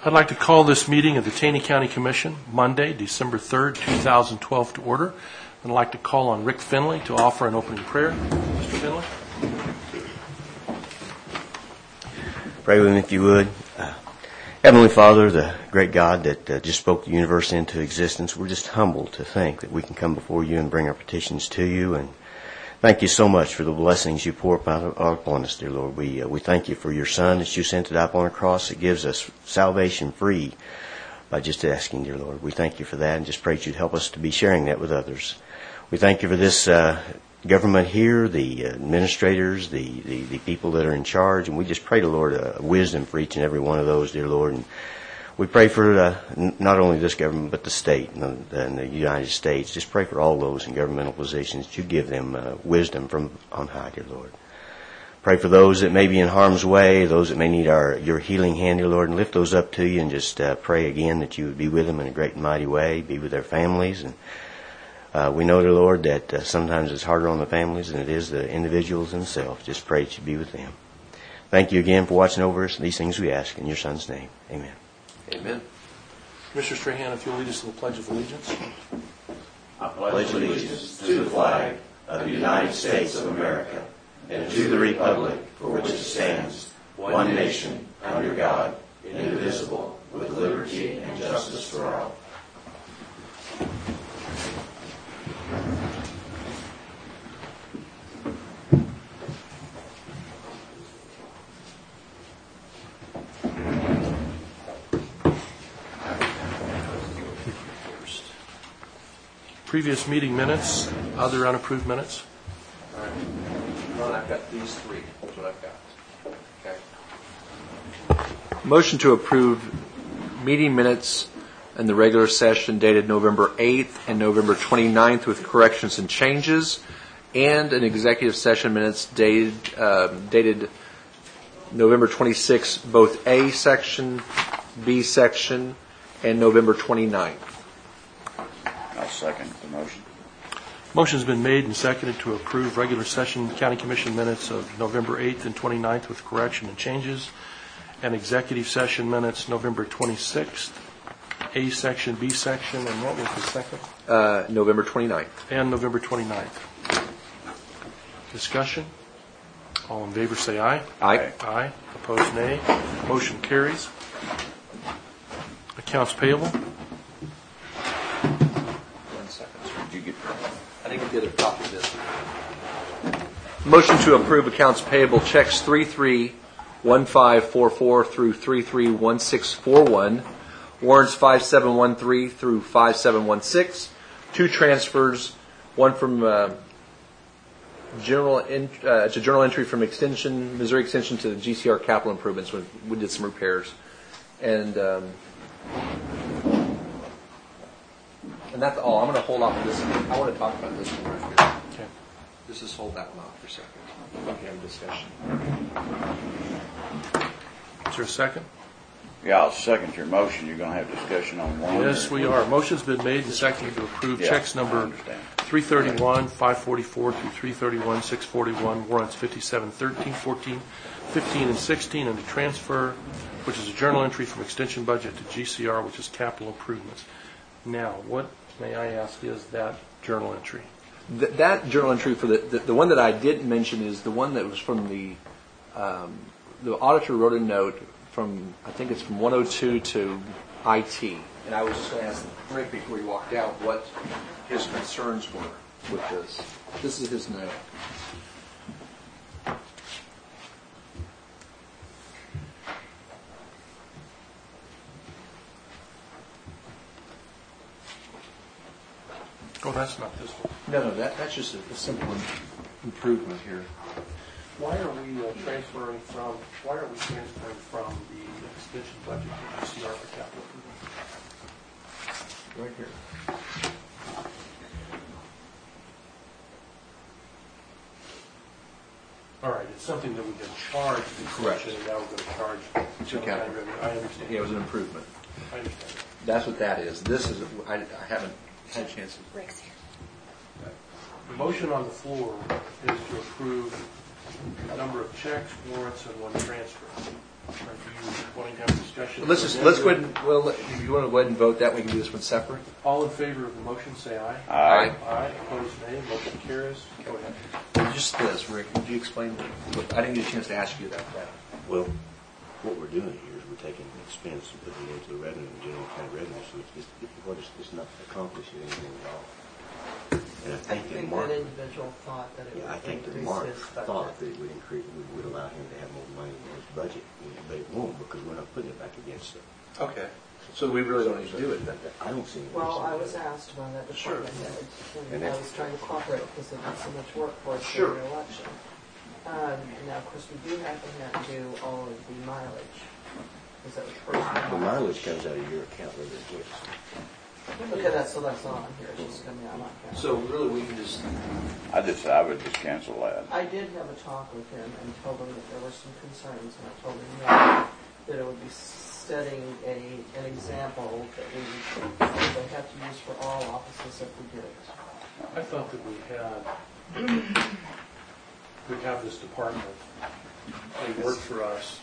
I'd like to call this meeting of the Taney County Commission, Monday, December 3rd, 2012, to order. I'd like to call on Rick Finley to offer an opening prayer. Mr. Finley. Pray with me if you would. Heavenly Father, the great God that just spoke the universe into existence, we're just humbled to think that we can come before you and bring our petitions to you. And thank you so much for the blessings you pour upon us, dear Lord. We thank you for your Son that you sent to die upon a cross. It gives us salvation free by just asking, dear Lord. We thank you for that and just pray that you'd help us to be sharing that with others. We thank you for this government here, the administrators, the people that are in charge, and we just pray to Lord wisdom for each and every one of those, dear Lord. And we pray for not only this government but the state and the United States. Just pray for all those in governmental positions that you give them wisdom from on high, dear Lord. Pray for those that may be in harm's way, those that may need your healing hand, dear Lord, and lift those up to you and just pray again that you would be with them in a great and mighty way, be with their families. And we know, dear Lord, that sometimes it's harder on the families than it is the individuals themselves. Just pray that you be with them. Thank you again for watching over us. These things we ask in your Son's name. Amen. Amen. Mr. Strahan, if you'll lead us in the Pledge of Allegiance. I pledge allegiance to the flag of the United States of America and to the republic for which it stands, one nation, under God, indivisible, with liberty and justice for all. Previous meeting minutes, other unapproved minutes. All right. Well, I've got these three. That's what I've got. Okay. Motion to approve meeting minutes in the regular session dated November 8th and November 29th with corrections and changes, and an executive session minutes dated November 26th, both A section, B section, and November 29th. I'll second the motion. Motion's been made and seconded to approve regular session County Commission minutes of November 8th and 29th with correction and changes, and executive session minutes November 26th, A section, B section, and what was the second? November 29th. And November 29th. Discussion? All in favor say aye. Aye. Aye. Opposed, nay. Motion carries. Accounts payable. I didn't get a copy of this. Motion to approve accounts payable checks 331544 through 331641, warrants 5713 through 5716, two transfers, one from journal entry from Missouri Extension to the GCR Capital Improvements when we did some repairs, and that's all. I'm going to hold off on this. I want to talk about this one right here. Okay. Just hold that one off for a second. We can have a discussion. Is there a second? Yeah, I'll second your motion. You're going to have discussion on one? Yes, we are. Motion's been made and seconded to approve checks number 331, 544 through 331, 641, warrants 5713, 14, 15, and 16, and a transfer, which is a journal entry from extension budget to GCR, which is capital improvements. Now, what, may I ask, is that journal entry? That journal entry for the one that I didn't mention is the one that was from the auditor wrote a note from, I think it's from 102 to IT. And I was just going to ask Rick before he walked out what his concerns were with this. This is his note. Oh, that's not this one. No, that's just a simple improvement here. Why are we transferring from the extension budget to GCR for capital improvement? Right here. All right, it's something that we've been charged in Correct. and now we're going to charge To capital. revenue. I understand. Yeah, it was an improvement. I understand. That's what that is. This is, I haven't had a chance to. Rick's here. The motion on the floor is to approve a number of checks, warrants, and one transfer. wanting to have a discussion? Let's go ahead and, if you want to go ahead and vote that, we can do this one separate. All in favor of the motion, say aye. Aye. Aye. Opposed, nay. Motion carries. Go ahead. Just this, Rick, would you explain? I didn't get a chance to ask you about that. Well, what we're doing here is we're taking an expense and putting it into the revenue, the general county revenue, so it's not accomplishing anything at all. And I think that Mark, that individual thought that it would I think that increase Mark his budget. thought that it would increase, would allow him to have more money in his budget, but it won't because we're not putting it back against it. Okay. So we really don't need to do it then? I don't see any Well, reason. I was asked by that department head, and I was trying to cooperate because it was so much work for us Sure. for the election. Now, of course, we do have to do all of the mileage. Is that the first? The mileage comes out of your account where it gets. Okay, that's on here, it's just coming out of my account. So really, we can just, I would just cancel that. I did have a talk with him and told him that there were some concerns, and I told him that it would be setting an example that we would have to use for all offices if we did it. I thought that we have this department. They work for us.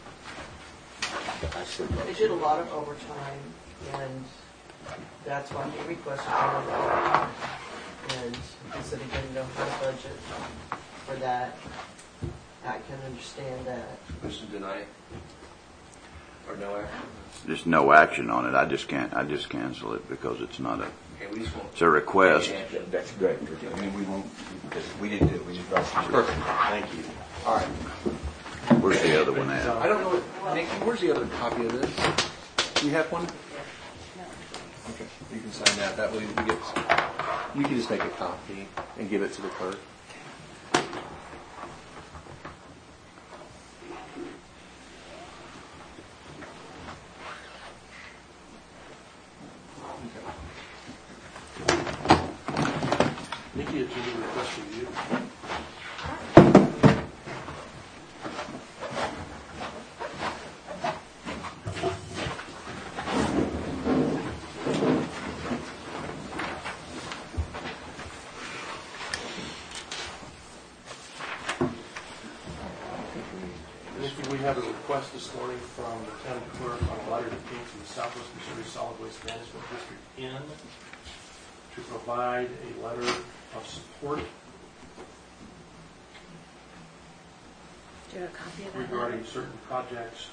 They did a lot of overtime, and that's why he requested more overtime. And he said he didn't know how to budget for that. I can understand that. just deny it? Or no action? Just no action on it. I just cancel it because it's not Okay, we just won't. it's a request. That's great. I mean, we won't, because we didn't do it, we just brought it. Perfect. Thank you. All right. Where's the other one at? I don't know what, Nikki, where's the other copy of this? Do you have one? Okay, you can sign that. That way you can just make a copy and give it to the clerk. Nikki, it's a request for you. Nikki, we have a request this morning from the county clerk on a letter that came from the Southwest Missouri Solid Waste Management District N to provide a letter of support Do you have a copy of that? regarding certain projects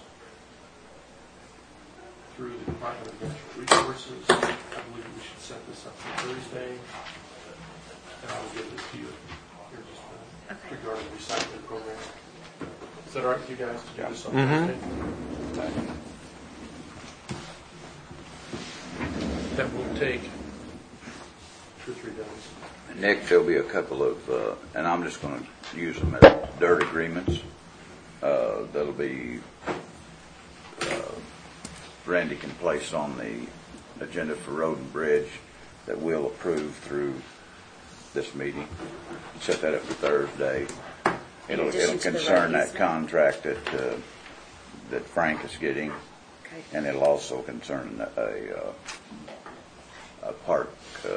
through the Department of Natural Resources. I believe we should set this up for Thursday, and I will give this to you here just a minute Okay. regarding the recycling program. Is that all right with you guys to do this on Thursday? That will take 2 or 3 days. Nick, there'll be a couple of, and I'm just going to use them as dirt agreements. That'll be, Randy can place on the agenda for Road and Bridge that we'll approve through this meeting. Set that up for Thursday. It'll addition to the concern road that easement? contract that Frank is getting, Okay. and it'll also concern a park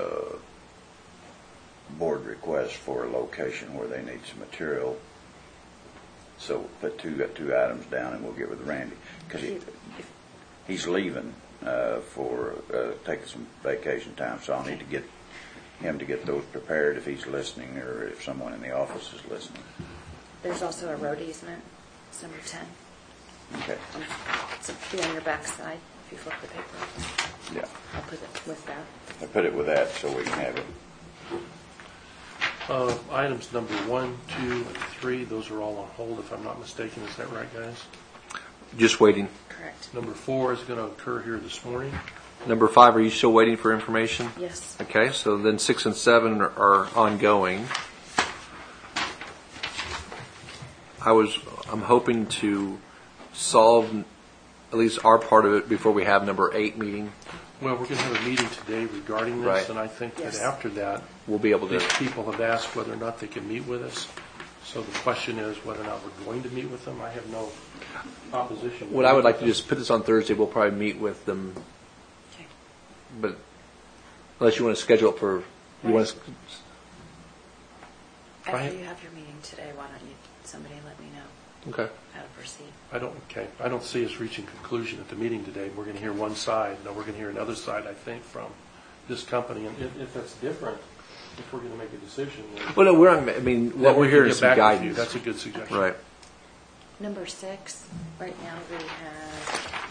board request for a location where they need some material. So put two items down, and we'll get with Randy because he's leaving for taking some vacation time. So I'll need to get him to get those prepared if he's listening or if someone in the office is listening. There's also a road easement, it's number 10. Okay. It's on your back side if you flip the paper. Yeah. I'll put it with that. I put it with that so we can have it. Items number 1, 2, and 3, those are all on hold if I'm not mistaken. Is that right, guys? Just waiting. Correct. Number 4 is going to occur here this morning. Number 5, are you still waiting for information? Yes. Okay, so then 6 and 7 are ongoing. I'm hoping to solve at least our part of it before we have number 8 meeting. Well, we're going to have a meeting today regarding this, Right. and I think Yes. that after that, We'll be able to. these people have asked whether or not they can meet with us. So the question is whether or not we're going to meet with them. I have no opposition. What I would like to just put this on Thursday. We'll probably meet with them, Okay. but unless you want to schedule it for, you want to. After Right. you have your meeting today, why don't you, somebody let me know? Okay. how to proceed. I don't see us reaching conclusion at the meeting today. We're going to hear one side, and then we're going to hear another side, I think, from this company. And if that's different, if we're going to make a decision, then Well, no, what we're hearing is some guidance. That's a good suggestion. Right. Number 6, right now we have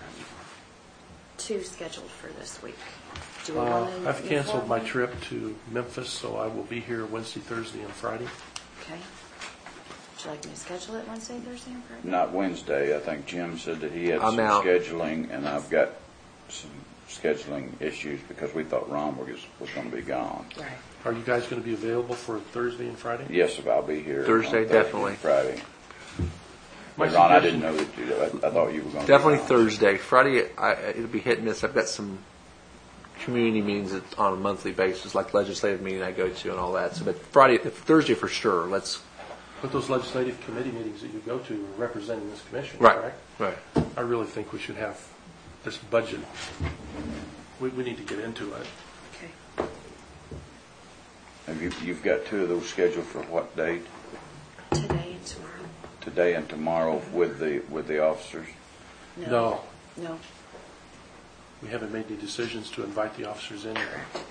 2 scheduled for this week. Do we want to I've canceled my inform- trip to Memphis, so I will be here Wednesday, Thursday, and Friday. Okay. Would you like me to schedule it Wednesday, Thursday, and Friday? Not Wednesday. I think Jim said that he had I'm some out. scheduling, and I've got some scheduling issues because we thought Ron was going to be gone. Right. Are you guys going to be available for Thursday and Friday? Yes, if I'll be here. Thursday, on definitely. and Friday. My But Ron, I suggestion- didn't know that you. I thought you were going to Definitely be gone. Thursday. Friday, it'll be hit and miss. I've got some community meetings on a monthly basis, like legislative meeting I go to and all that. So, but Thursday for sure. Let's. But those legislative committee meetings that you go to are representing this commission, Right. correct? Right. I really think we should have this budget. We need to get into it. Okay. Have you've got 2 of those scheduled for what date? Today and tomorrow? Today and tomorrow with the officers. No, No. we haven't made any decisions to invite the officers in yet.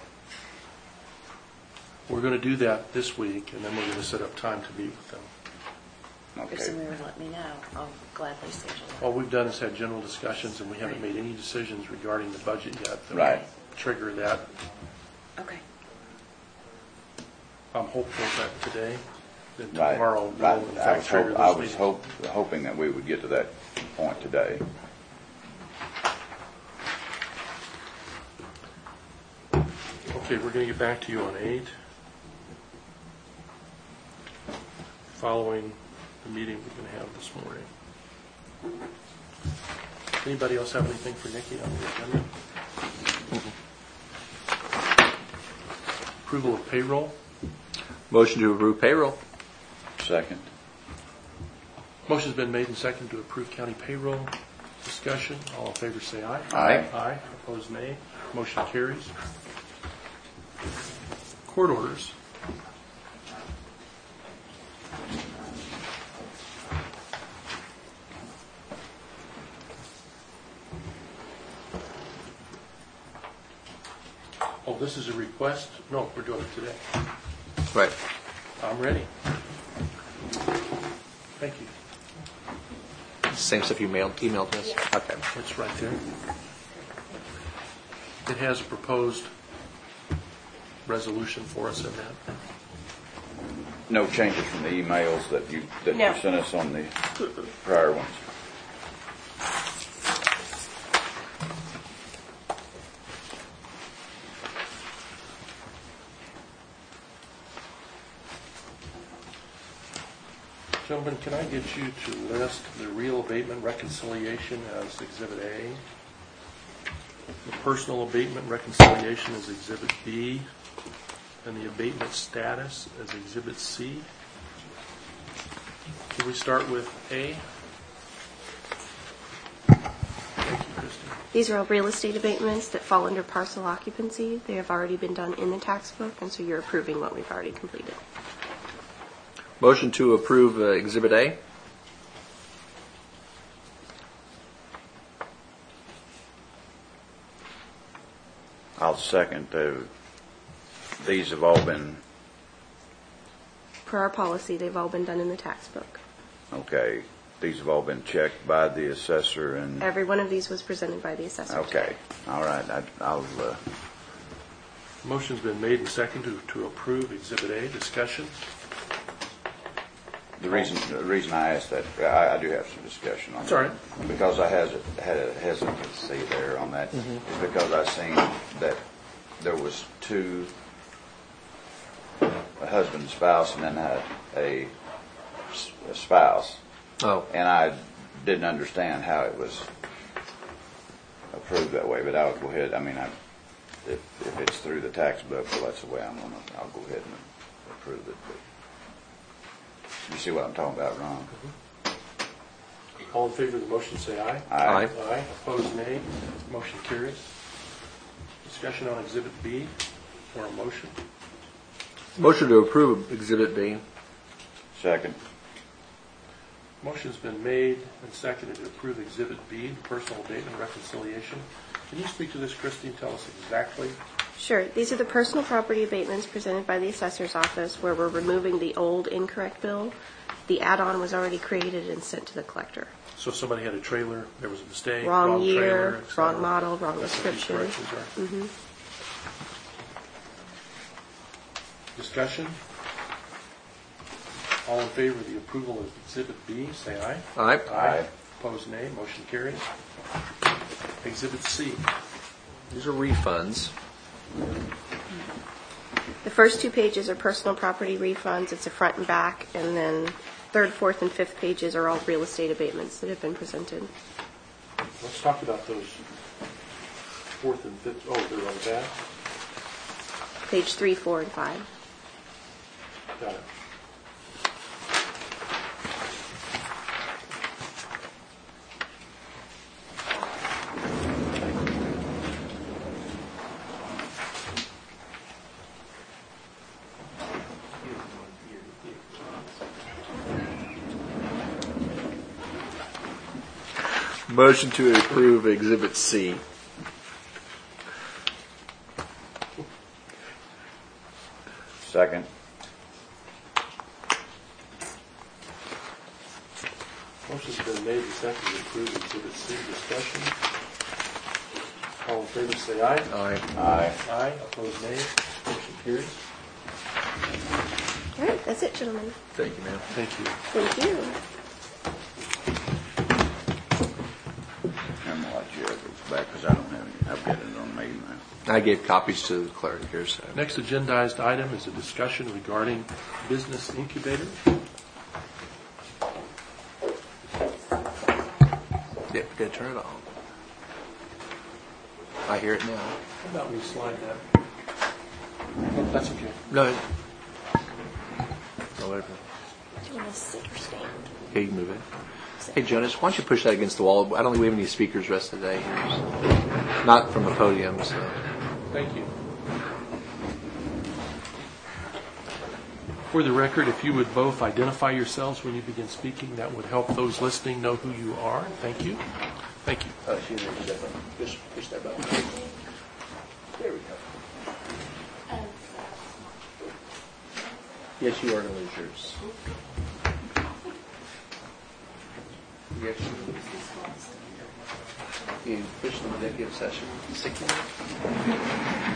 We're going to do that this week, and then we're going to set up time to meet with them. If Okay. somebody would let me know, I'll gladly schedule it. All we've done is had general discussions, and we haven't made any decisions regarding the budget yet that Right. would trigger that. Okay. I'm hopeful that today, that Right. tomorrow, will Right. in I fact was, trigger I those was meetings. hoping that we would get to that point today. Okay, we're going to get back to you on 8. Following the meeting we're going to have this morning. Anybody else have anything for Nikki on the agenda? Approval of payroll. Motion to approve payroll. Second. Motion's been made and seconded to approve county payroll. Discussion. All in favor say aye. Aye. Aye. Opposed, nay. Motion carries. Court orders. Oh, this is a request? No, we're doing it today. Right. I'm ready. Thank you. Same stuff you emailed us. Okay. It's right there. It has a proposed resolution for us in that. No changes from the emails that you No. sent us on the prior ones. Gentlemen, can I get you to list the real abatement reconciliation as Exhibit A? The personal abatement reconciliation as Exhibit B, and the abatement status as Exhibit C. Can we start with A? Thank you, Christie. These are all real estate abatements that fall under parcel occupancy. They have already been done in the tax book, and so you're approving what we've already completed. Motion to approve Exhibit A. I'll second. These have all been, Per our policy, they've all been done in the tax book. okay, these have all been checked by the assessor and, Every one of these was presented by the assessor. okay, all right, I'll, Motion's been made and seconded to approve Exhibit A. Discussion? the reason I asked that, I do have some discussion on that. That's all right. Because I had a hesitancy there on that, is because I seen that there was 2, a husband and spouse, and then a spouse. Oh. And I didn't understand how it was approved that way, but I'll go ahead, I mean, if it's through the tax book, well, that's the way I'll go ahead and approve it. But you see what I'm talking about, Ron? All in favor of the motion say aye. Aye. Aye. Opposed, nay. Motion carries. Discussion on Exhibit B, or a motion. Motion to approve Exhibit B. Second. Motion's been made and seconded to approve Exhibit B, personal abatement reconciliation. Can you speak to this, Christie, and tell us exactly? Sure. These are the personal property abatements presented by the assessor's office where we're removing the old incorrect bill. The add-on was already created and sent to the collector. So if somebody had a trailer, there was a mistake, Wrong trailer, year, et cetera. wrong model, wrong That's what these description. corrections are. Discussion? All in favor of the approval of Exhibit B, say aye. Aye. Aye. Opposed, nay. Motion carries. Exhibit C. These are refunds. The first 2 pages are personal property refunds. It's a front and back. And then 3rd, 4th, and 5th pages are all real estate abatements that have been presented. Let's talk about those 4th and 5th. Oh, they're on the back? Page 3, 4, and 5. Got it. Motion to approve Exhibit C. Second. Motion's been made and seconded to approve Exhibit C. Discussion. All in favor, say aye. Aye. Aye. Aye. Opposed, nay. Motion carries. All right, that's it, gentlemen. Thank you, ma'am. Thank you. Thank you. I'm gonna let you have those back because I don't have any. I've got it on me now. I gave copies to the clerk here, so. Next agendized item is a discussion regarding business incubator. Yeah, we gotta turn it on. I hear it now. How about we slide that? Oh, that's okay. No. Oh, whatever. Do you want to sit or stand? Okay, you can move it. Hey, Jonas, why don't you push that against the wall? I don't think we have any speakers the rest of the day here. Not from the podium, so. Thank you. For the record, if you would both identify yourselves when you begin speaking, that would help those listening know who you are. Thank you. Thank you. Oh, excuse me, just push that button. There we go. Yes, you are going to lose yours. Yes, you push the executive session. 60 minutes.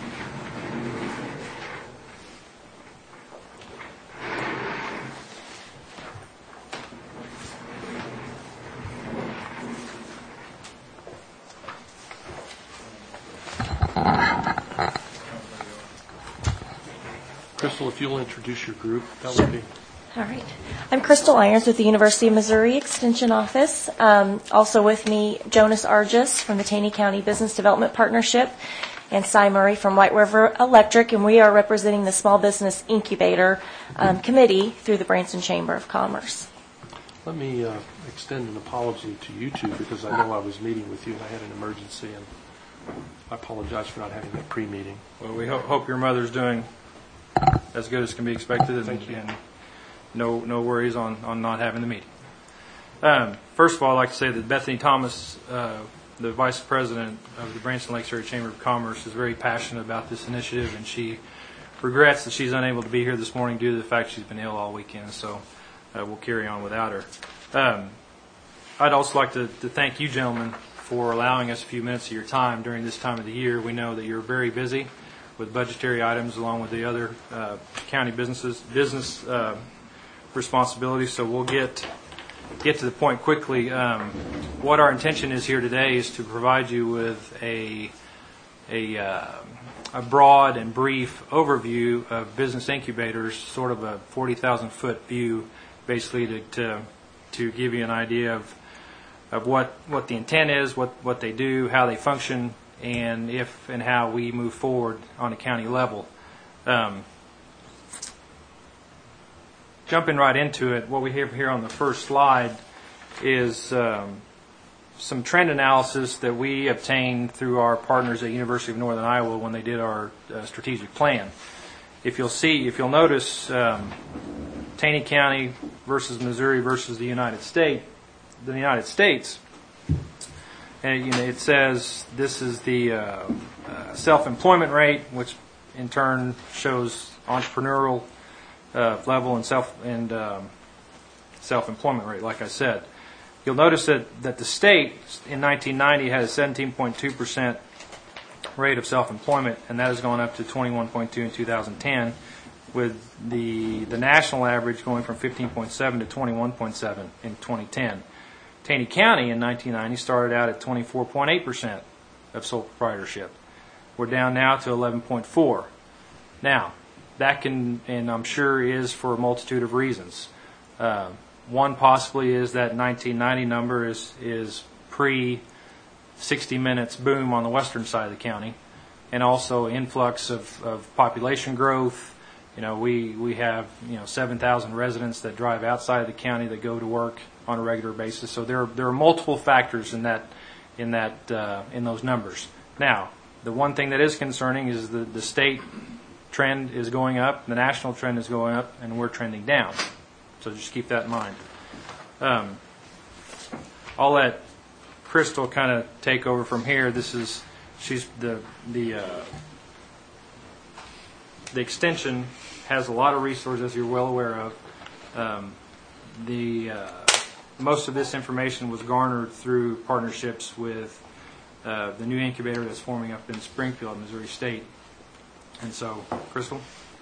Crystal, if you'll introduce your group, that would be. All right. I'm Crystal Irons with the University of Missouri Extension Office. Also with me, Jonas Argis from the Taney County Business Development Partnership and Cy Murray from White River Electric, and we are representing the Small Business Incubator Committee through the Branson Chamber of Commerce. Let me extend an apology to you two because I know I was meeting with you and I had an emergency, and I apologize for not having that pre-meeting. Well, we hope your mother's doing as good as can be expected. Thank you. And no worries on not having the meeting. First of all, I'd like to say that Bethany Thomas, the Vice President of the Branson Lake Area Chamber of Commerce, is very passionate about this initiative, and she regrets that she's unable to be here this morning due to the fact she's been ill all weekend, so we'll carry on without her. I'd also like to thank you gentlemen for allowing us a few minutes of your time during this time of the year. We know that you're very busy with budgetary items along with the other county business responsibilities, so we'll get to the point quickly. What our intention is here today is to provide you with a broad and brief overview of business incubators, sort of a 40,000-foot view, basically to give you an idea of what the intent is, what they do, how they function, and if and how we move forward on a county level. Jumping right into it, what we have here on the first slide is some trend analysis that we obtained through our partners at University of Northern Iowa when they did our strategic plan. If you'll notice, Taney County, versus Missouri versus the United States. And it says this is the self-employment rate, which in turn shows entrepreneurial level and self-employment rate. Like I said, you'll notice that the state in 1990 had a 17.2% rate of self-employment, and that has gone up to 21.2 in 2010, with the national average going from 15.7 to 21.7 in 2010. Taney County in 1990 started out at 24.8% of sole proprietorship. We're down now to 11.4. Now, that can, and I'm sure is for a multitude of reasons. One possibly is that 1990 number is pre 60 Minutes boom on the western side of the county, and also influx of population growth. We have 7,000 residents that drive outside of the county that go to work on a regular basis. So there are multiple factors in those numbers. Now, the one thing that is concerning is the state trend is going up, the national trend is going up, and we're trending down. So just keep that in mind. I'll let Crystal kind of take over from here. She's the extension has a lot of resources, you're well aware of. Most of this information was garnered through partnerships with the new incubator that's forming up in Springfield, Missouri State. And so, Crystal?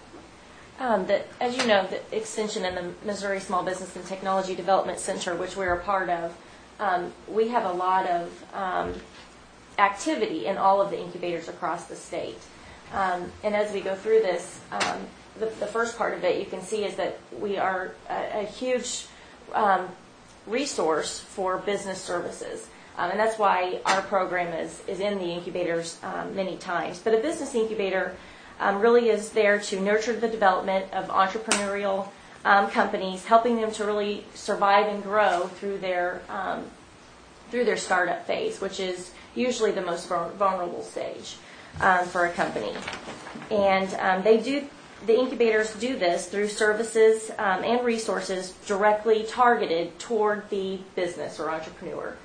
As you know, the extension and the Missouri Small Business and Technology Development Center, which we're a part of, we have a lot of activity in all of the incubators across the state. And as we go through this, the first part of it you can see is that we are a huge resource for business services. And that's why our program is in the incubators many times. But a business incubator really is there to nurture the development of entrepreneurial companies, helping them to really survive and grow through their startup phase, which is usually the most vulnerable stage for a company. And the incubators do this through services and resources directly targeted toward the business or entrepreneur.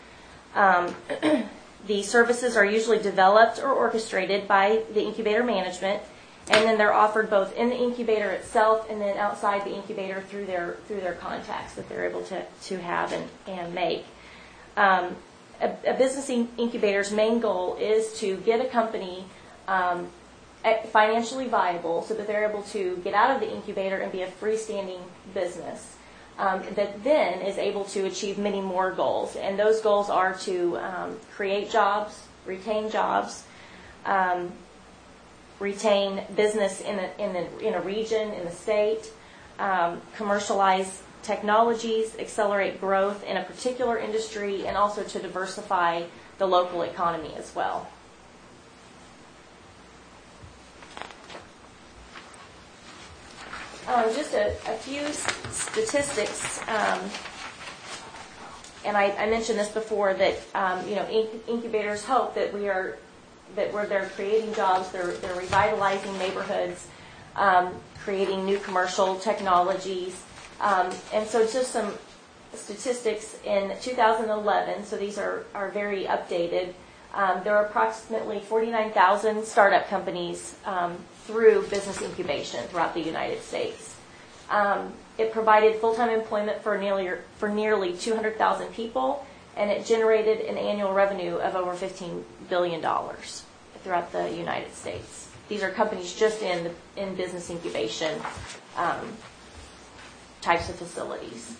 The services are usually developed or orchestrated by the incubator management, and then they're offered both in the incubator itself and then outside the incubator through their contacts that they're able to have and make. A business incubator's main goal is to get a company financially viable so that they're able to get out of the incubator and be a freestanding business that then is able to achieve many more goals. And those goals are to create jobs, retain jobs, retain business in a region, in the state, commercialize technologies, accelerate growth in a particular industry, and also to diversify the local economy as well. Just a few statistics, and I mentioned this before, that incubators hope that they're creating jobs, they're revitalizing neighborhoods, creating new commercial technologies, and so just some statistics in 2011. So these are very updated. There are approximately 49,000 startup companies through business incubation throughout the United States. It provided full-time employment for nearly 200,000 people, and it generated an annual revenue of over $15 billion throughout the United States. These are companies just in business incubation types of facilities.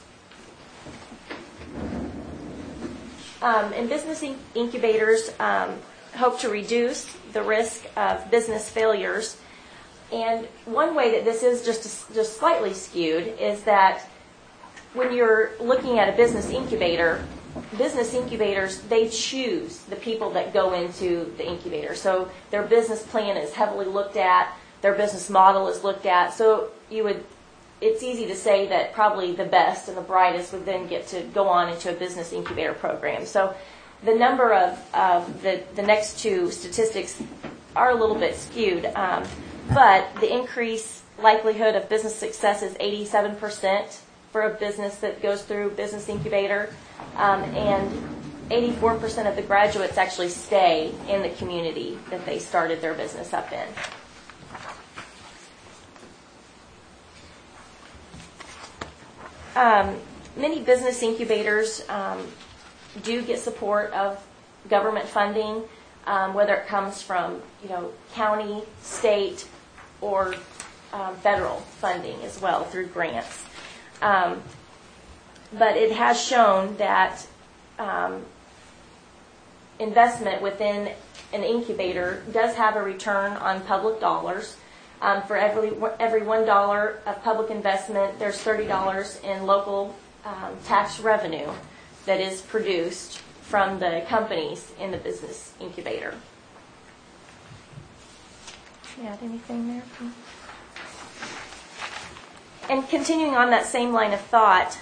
And business incubators hope to reduce the risk of business failures. And one way that this is just slightly skewed is that when you're looking at a business incubators, they choose the people that go into the incubator. So their business plan is heavily looked at, their business model is looked at. So it's easy to say that probably the best and the brightest would then get to go on into a business incubator program. So the number of the next two statistics are a little bit skewed, but the increased likelihood of business success is 87% for a business that goes through Business Incubator, and 84% of the graduates actually stay in the community that they started their business up in. Many business incubators do get support of government funding, whether it comes from county, state, or federal funding as well through grants. But it has shown that investment within an incubator does have a return on public dollars. For every $1 of public investment, there's $30 in local tax revenue that is produced from the companies in the business incubator. Yeah, anything there? And continuing on that same line of thought,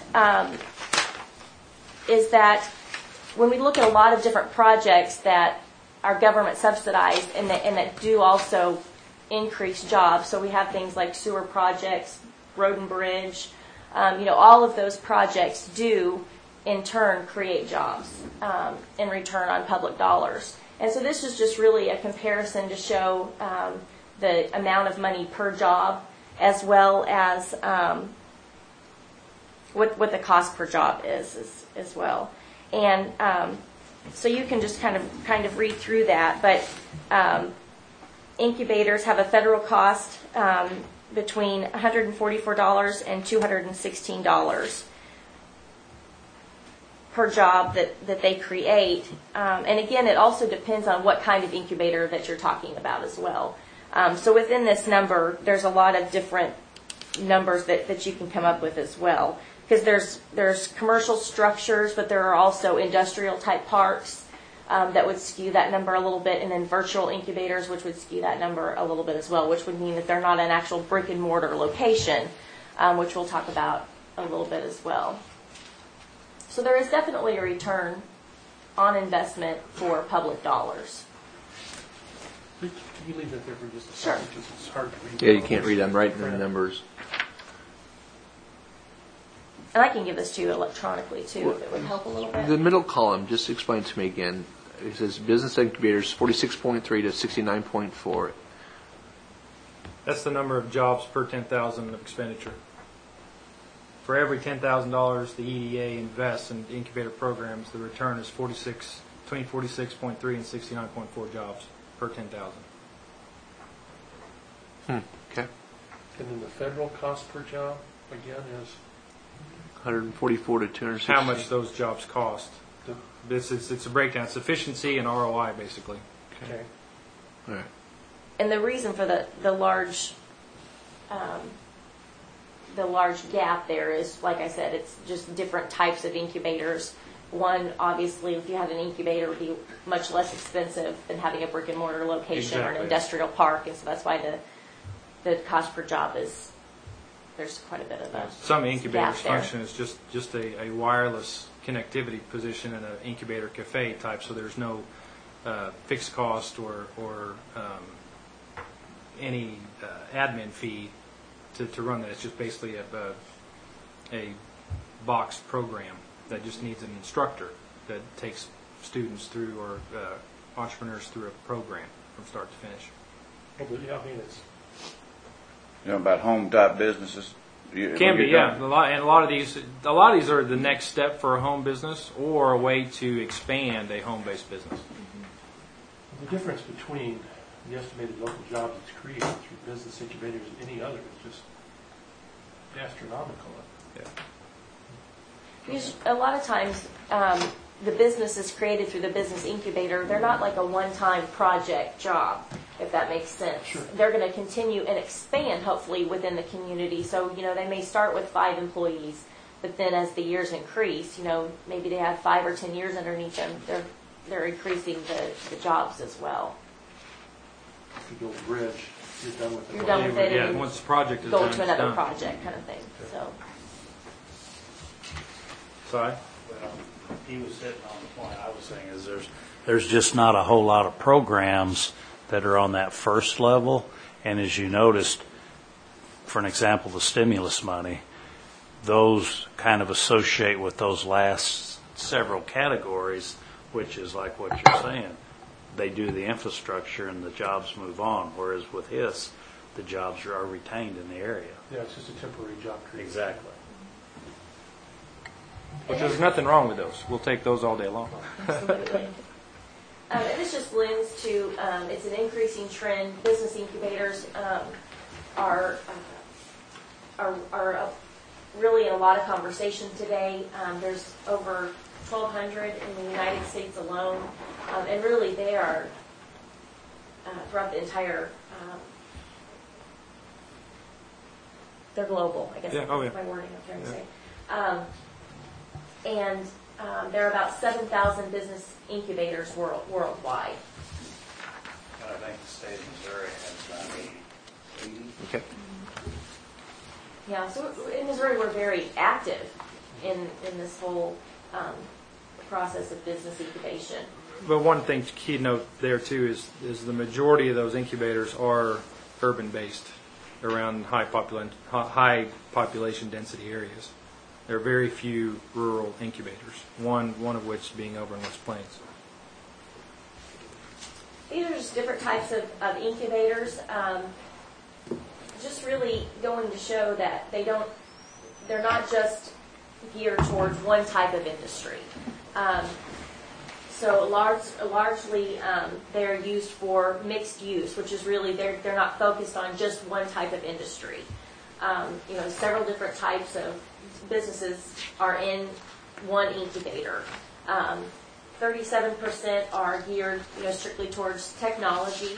is that when we look at a lot of different projects that are government subsidized and that do also increase jobs, so we have things like sewer projects, road and bridge, all of those projects do in turn create jobs in return on public dollars. And so this is just really a comparison to show the amount of money per job, as well as what the cost per job is as well. And so you can just kind of read through that. But incubators have a federal cost between $144 and $216 per job that they create. And again, it also depends on what kind of incubator that you're talking about as well. So within this number, there's a lot of different numbers that you can come up with as well. Because there's commercial structures, but there are also industrial type parks that would skew that number a little bit, and then virtual incubators, which would skew that number a little bit as well, which would mean that they're not an actual brick and mortar location, which we'll talk about a little bit as well. So there is definitely a return on investment for public dollars. Can you leave that there for just a Sure. second, because it's hard to read. Yeah, you can't read. I'm writing the numbers. And I can give this to you electronically too, if it would help a little bit. The middle column, just explain to me again. It says business incubators 46.3 to 69.4. That's the number of jobs per 10,000 of expenditure. For every $10,000 the EDA invests in incubator programs, the return is between 46.3 and 69.4 jobs per 10,000. Okay. And then the federal cost per job, again, is 144 to 260. How much those jobs cost. It's a breakdown. It's efficiency and ROI, basically. okay. All right. And the reason for the large gap there is, like I said, it's just different types of incubators. One, obviously, if you had an incubator, it would be much less expensive than having a brick and mortar location or an Exactly. industrial park, and so that's why the cost per job is, there's quite a bit of a Some incubators gap there. function as just a wireless connectivity position in an incubator cafe type, so there's no fixed cost or any admin fee to run that. It's just basically a boxed program that just needs an instructor that takes students through or entrepreneurs through a program from start to finish. Well, but yeah, I mean, it's About home type businesses. Can be, yeah. A lot of these are the next step for a home business or a way to expand a home-based business. the difference between the estimated local jobs that's created through business incubators and any other is just astronomical. Yeah. Because a lot of times, the business is created through the business incubator. They're not like a one-time project job, if that makes sense. Sure. They're going to continue and expand, hopefully, within the community. So, they may start with 5 employees, but then as the years increase, maybe they have 5 or 10 years underneath them. They're increasing the jobs as well. If you build a bridge, you're done with it. You're done with it. Yeah, and once the project is go done, to it's another done. project kind of thing. So. Sorry? Well, he was hitting on the point I was saying is there's just not a whole lot of programs that are on that first level. And as you noticed, for an example, the stimulus money, those kind of associate with those last several categories, which is like what you're saying. They do the infrastructure and the jobs move on, whereas with HIS, the jobs are retained in the area. Yeah, it's just a temporary job creation. Exactly. Which there's nothing wrong with those. We'll take those all day long. Absolutely. And this just lends to, it's an increasing trend. Business incubators are really in a lot of conversation today. There's over 1,200 in the United States alone, and really they are throughout the entire. They're global, I guess. Yeah. Oh, yeah. That's my wording I'm trying to say. And there are about 7,000 business incubators worldwide. I think the state of Missouri has about 80. Okay. Yeah, so in Missouri we're very active in this whole process of business incubation. But one thing to key note there too is the majority of those incubators are urban based, around high population density areas. There are very few rural incubators. One of which being over in West Plains. These are just different types of incubators. Just really going to show that they're not just geared towards one type of industry. So largely they're used for mixed use, which is really they're not focused on just one type of industry. Several different types of businesses are in one incubator. 37% are geared, strictly towards technology.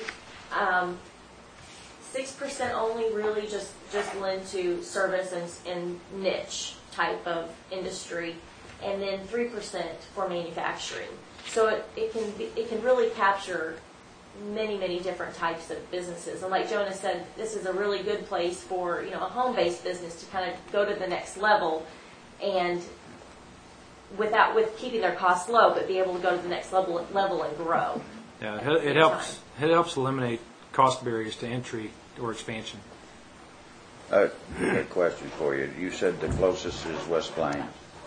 6% only really just lend to service and niche type of industry, and then 3% for manufacturing. So it can really capture many different types of businesses. And like Jonas said, this is a really good place for a home-based business to kind of go to the next level, and with keeping their costs low, but be able to go to the next level and grow. Yeah, it helps eliminate cost barriers to entry or expansion. A question for you. You said the closest is West Plains.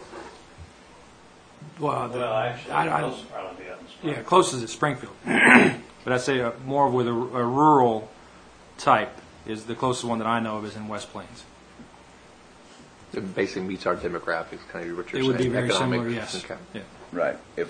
Well, Actually, those will probably be up in Springfield. yeah, closest is Springfield. But I'd say more with a rural type is the closest one that I know of is in West Plains. It basically meets our demographics, kind of what you're saying. It would be very economic. similar, yes. Okay. Yeah. Right. If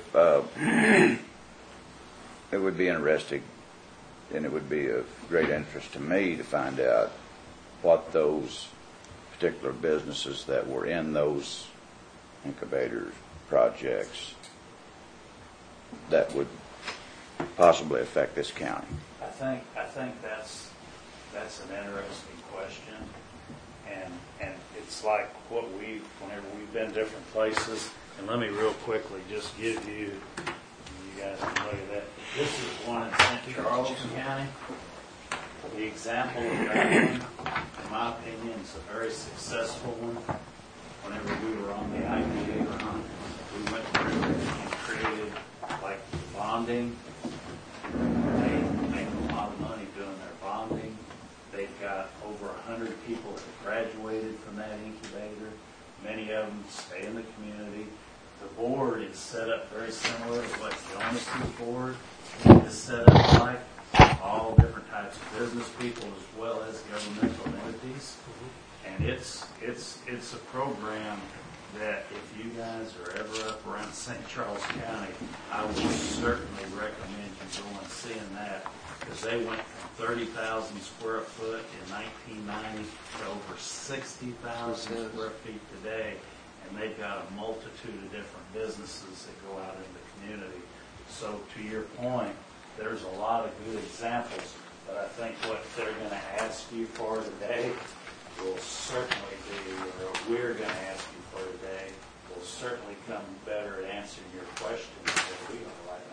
it would be interesting, and it would be of great interest to me to find out what those particular businesses that were in those incubator projects that would possibly affect this county. I think that's an interesting question, and it's like whenever we've been different places. And let me real quickly just give you guys can look at that. This is one in St. Charles County. The example of that one, in my opinion, is a very successful one. Whenever we were on the IPA hunt, we went through and created like bonding. They make a lot of money doing their bonding. They've got over 100 people that graduated from that incubator. Many of them stay in the community. The board is set up very similar to what Jonas's board is set up like. All different types of business people as well as governmental entities. And it's a program that if you guys are ever up around St. Charles County, I would certainly recommend you going and seeing that, because they went from 30,000 square foot in 1990 to over 60,000 square feet today, and they've got a multitude of different businesses that go out in the community. So to your point, there's a lot of good examples, but I think what they're going to ask you for today will certainly be, or we're going to ask you for today, will certainly come better at answering your questions than we are right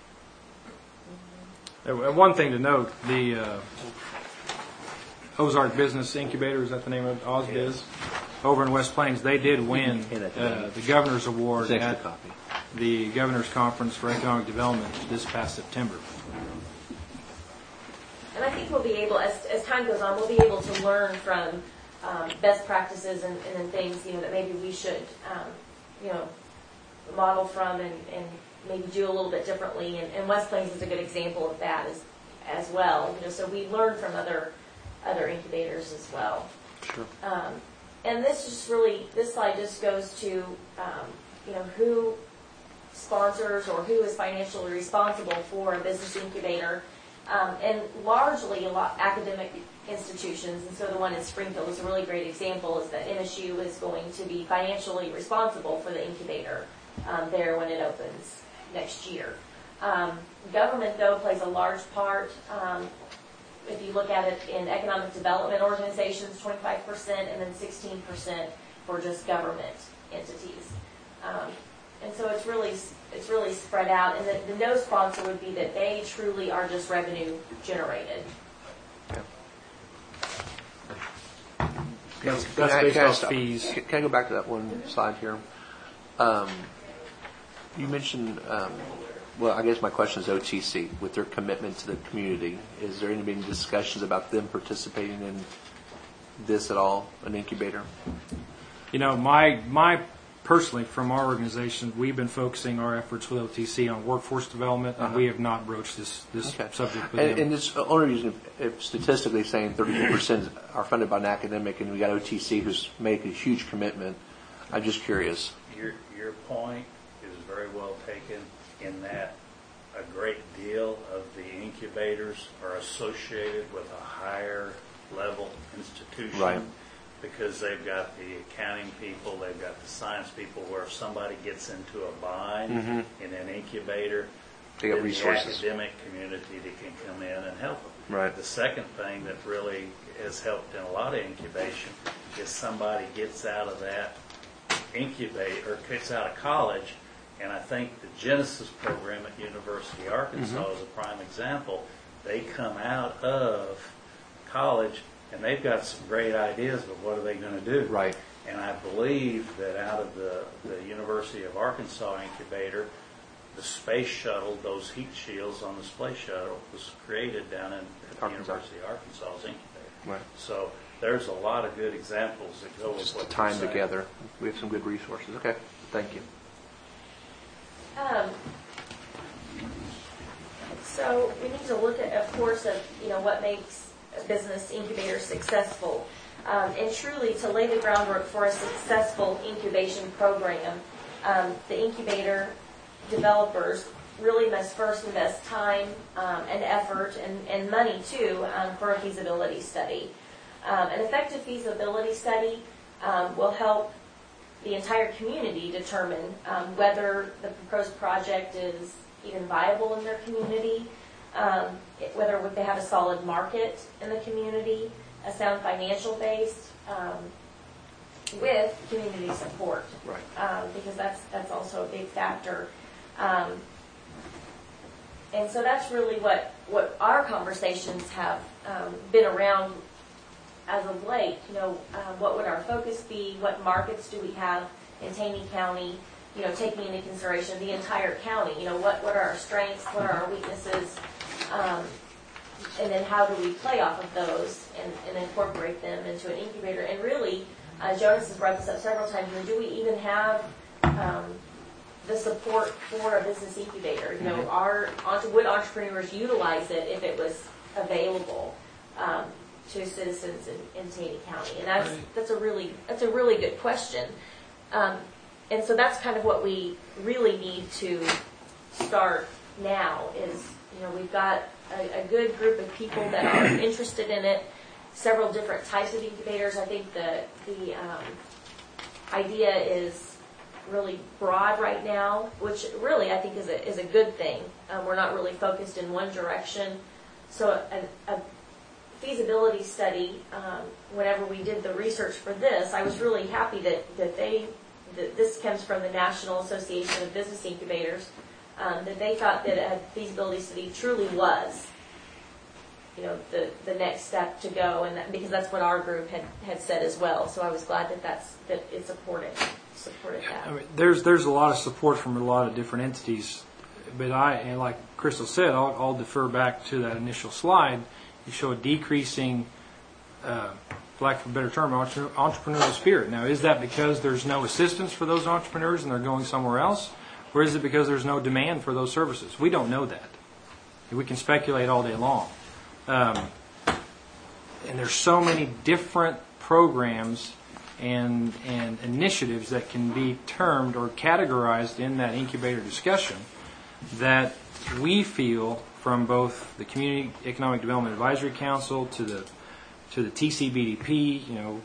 now. One thing to note, the Ozark Business Incubator, is that the name of it? OzBiz? Over in West Plains, they did win the Governor's Award at the Governor's Conference for Economic Development this past September. And I think we'll be able, as time goes on, we'll be able to learn from best practices and things, that maybe we should, model from and maybe do a little bit differently. And West Plains is a good example of that as well. So we learn from other incubators as well. Sure. And this slide just goes to, who sponsors or who is financially responsible for a business incubator, and largely a lot academic institutions. And so the one in Springfield is a really great example, is that MSU is going to be financially responsible for the incubator there when it opens next year. Government, though, plays a large part. If you look at it in economic development organizations, 25%, and then 16% for just government entities. And so it's really spread out. And the no sponsor would be that they truly are just revenue generated. That's based off fees. Can I go back to that one slide here? You mentioned, well, I guess my question is OTC, with their commitment to the community. Is there any discussions about them participating in this at all, an incubator? My personally, from our organization, we've been focusing our efforts with OTC on workforce development, and we have not broached this subject with them. And it's only reason, if statistically saying 34% are funded by an academic, and we got OTC who's making a huge commitment, I'm just curious. Your point is very well taken, in that a great deal of the incubators are associated with a higher level institution. Right. Because they've got the accounting people, they've got the science people, where if somebody gets into a bind in an incubator, they got then resources. the academic community that can come in and help them. Right. The second thing that really has helped in a lot of incubation is somebody gets out of that incubator, or gets out of college, and I think the Genesis program at University of Arkansas is a prime example. They come out of college and they've got some great ideas, but what are they going to do? Right. And I believe that out of the University of Arkansas incubator, the space shuttle, those heat shields on the space shuttle, was created down at the University of Arkansas's incubator. Right. So there's a lot of good examples that go with Just what to time you're saying. together. We have some good resources. Okay. Thank you. So we need to look at, of course, what makes a business incubator successful, and truly to lay the groundwork for a successful incubation program. The incubator developers really must first invest time and effort and money too for a feasibility study. An effective feasibility study will help the entire community determine whether the proposed project is even viable in their community, whether they have a solid market in the community, a sound financial base, with community support. Right. Because that's also a big factor. And so that's really what our conversations have been around as of late. What would our focus be? What markets do we have in Taney County? Taking into consideration the entire county. What are our strengths? What are our weaknesses? And then how do we play off of those and incorporate them into an incubator? And really, Jonas has brought this up several times. Do we even have the support for a business incubator? Would entrepreneurs utilize it if it was available to citizens in Taney County? And that's a really good question. And so that's kind of what we really need to start now is, we've got a good group of people that are interested in it, several different types of incubators. I think the idea is really broad right now, which really I think is a good thing. We're not really focused in one direction. So a feasibility study, whenever we did the research for this, I was really happy that this comes from the National Association of Business Incubators, that they thought that a feasibility study truly was, the next step to go, and because that's what our group had said as well. So I was glad that it supported that. I mean, there's a lot of support from a lot of different entities, but and like Crystal said, I'll defer back to that initial slide. You show a decreasing for lack of a better term, entrepreneurial spirit. Now, is that because there's no assistance for those entrepreneurs and they're going somewhere else? Or is it because there's no demand for those services? We don't know that. We can speculate all day long. And there's so many different programs and initiatives that can be termed or categorized in that incubator discussion that we feel, from both the Community Economic Development Advisory Council to the TCBDP,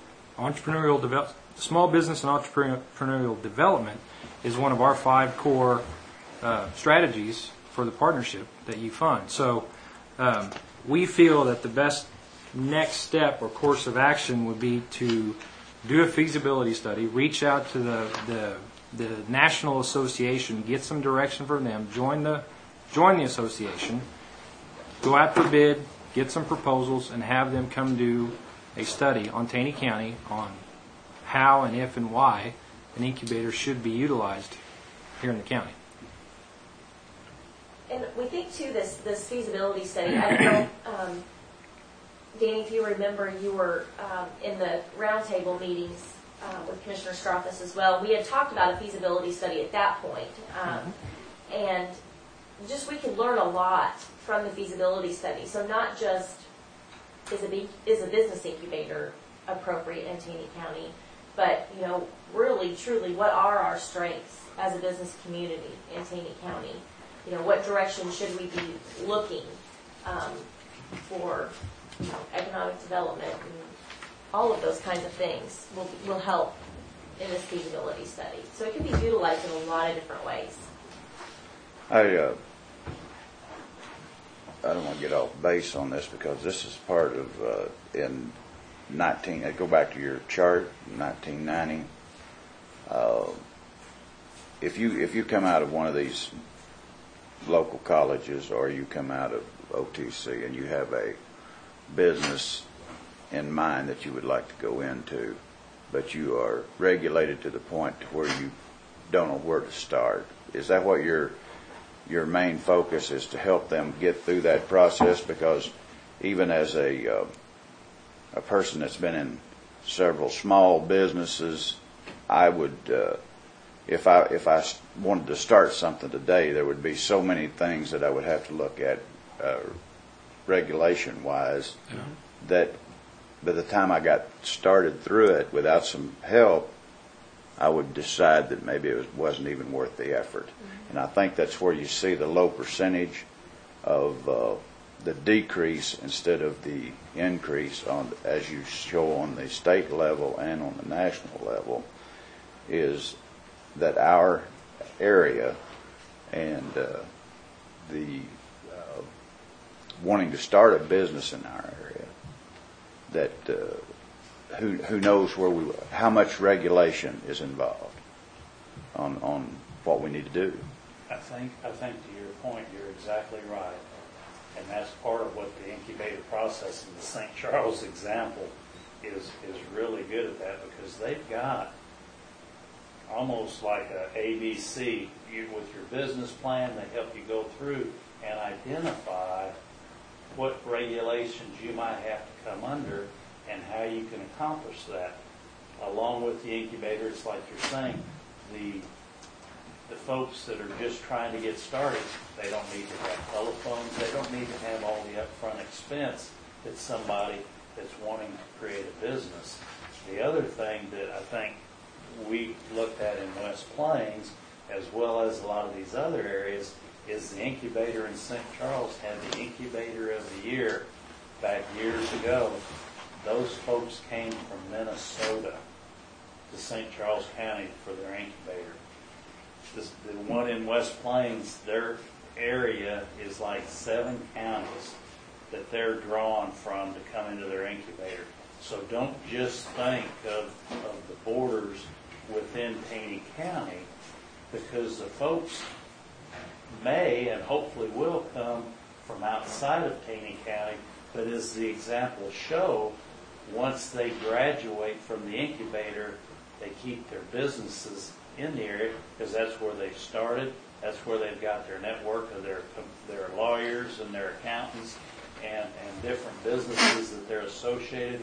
small business and entrepreneurial development is one of our 5 core strategies for the partnership that you fund. So we feel that the best next step or course of action would be to do a feasibility study, reach out to the National Association, get some direction from them, join the association, go out for bid, get some proposals, and have them come do a study on Taney County on how and if and why an incubator should be utilized here in the county. And we think, too, this feasibility study, I don't know, Danny, if you remember, you were in the roundtable meetings with Commissioner Strathis as well. We had talked about a feasibility study at that point. And just we can learn a lot from the feasibility study. So not just is a business incubator appropriate in Taney County, but, really, truly, what are our strengths as a business community in Taney County? What direction should we be looking for economic development, and all of those kinds of things will help in this feasibility study. So it can be utilized in a lot of different ways. I don't want to get off base on this because this is part of go back to your chart, 1990. If you come out of one of these local colleges or you come out of OTC and you have a business in mind that you would like to go into, but you are regulated to the point to where you don't know where to start, is that what your main focus is, to help them get through that process? Because even as a person that's been in several small businesses, I would, if I wanted to start something today, there would be so many things that I would have to look at regulation-wise, that by the time I got started through it without some help, I would decide that maybe it wasn't even worth the effort. And I think that's where you see the low percentage of the decrease instead of the increase, as you show on the state level and on the national level, is that our area and the wanting to start a business in our area, that who knows how much regulation is involved on what we need to do. I think to your point, you're exactly right, and that's part of what the incubator process in the St. Charles example is really good at that, because they've got almost like a ABC. With your business plan, they help you go through and identify what regulations you might have to come under and how you can accomplish that. Along with the incubator, it's like you're saying, the folks that are just trying to get started, they don't need to have telephones, they don't need to have all the upfront expense that somebody that's wanting to create a business. The other thing that I think we looked at in West Plains, as well as a lot of these other areas, is the incubator in St. Charles had the Incubator of the Year back years ago. Those folks came from Minnesota to St. Charles County for their incubator. The one in West Plains, their area is like 7 counties that they're drawn from to come into their incubator. So don't just think of the borders within Taney County, because the folks may and hopefully will come from outside of Taney County, but as the examples show, once they graduate from the incubator, they keep their businesses in the area, because that's where they've started, that's where they've got their network of their lawyers and their accountants and different businesses that they're associated with.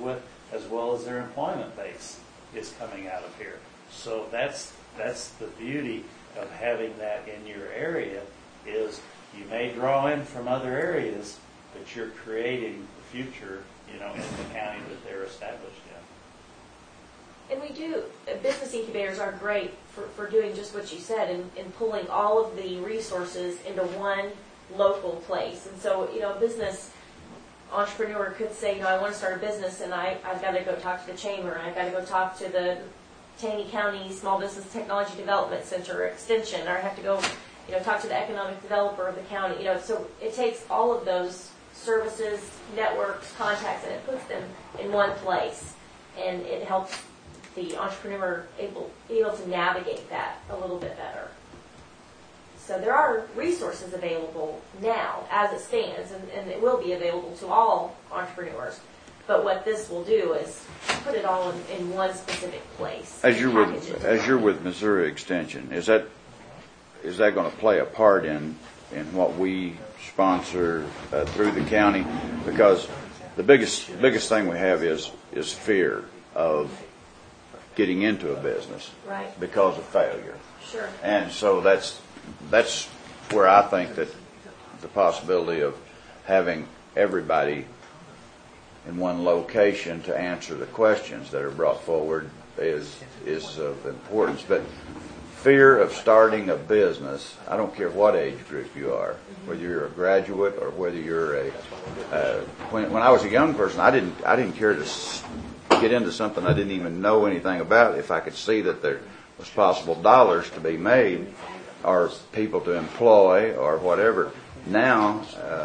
as well as their employment base is coming out of here. So that's the beauty of having that in your area, is you may draw in from other areas, but you're creating the future, in the county that they're established in. And we do, business incubators are great for doing just what you said, and pulling all of the resources into one local place. And so, a business entrepreneur could say, I want to start a business, and I've got to go talk to the chamber, and I've got to go talk to the Taney County Small Business Technology Development Center or Extension, or I have to go, talk to the economic developer of the county. So it takes all of those services, networks, contacts, and it puts them in one place, and it helps the entrepreneur able to navigate that a little bit better. So there are resources available now as it stands, and it will be available to all entrepreneurs. But what this will do is put it all in one specific place. As you're with Missouri Extension, is that going to play a part in what we sponsor through the county? Because the biggest thing we have is fear of getting into a business, right, because of failure. Sure. And so that's where I think that the possibility of having everybody in one location to answer the questions that are brought forward is of importance. But fear of starting a business, I don't care what age group you are, whether you're a graduate or whether you're when I was a young person, I didn't care to get into something I didn't even know anything about if I could see that there was possible dollars to be made or people to employ or whatever. Now,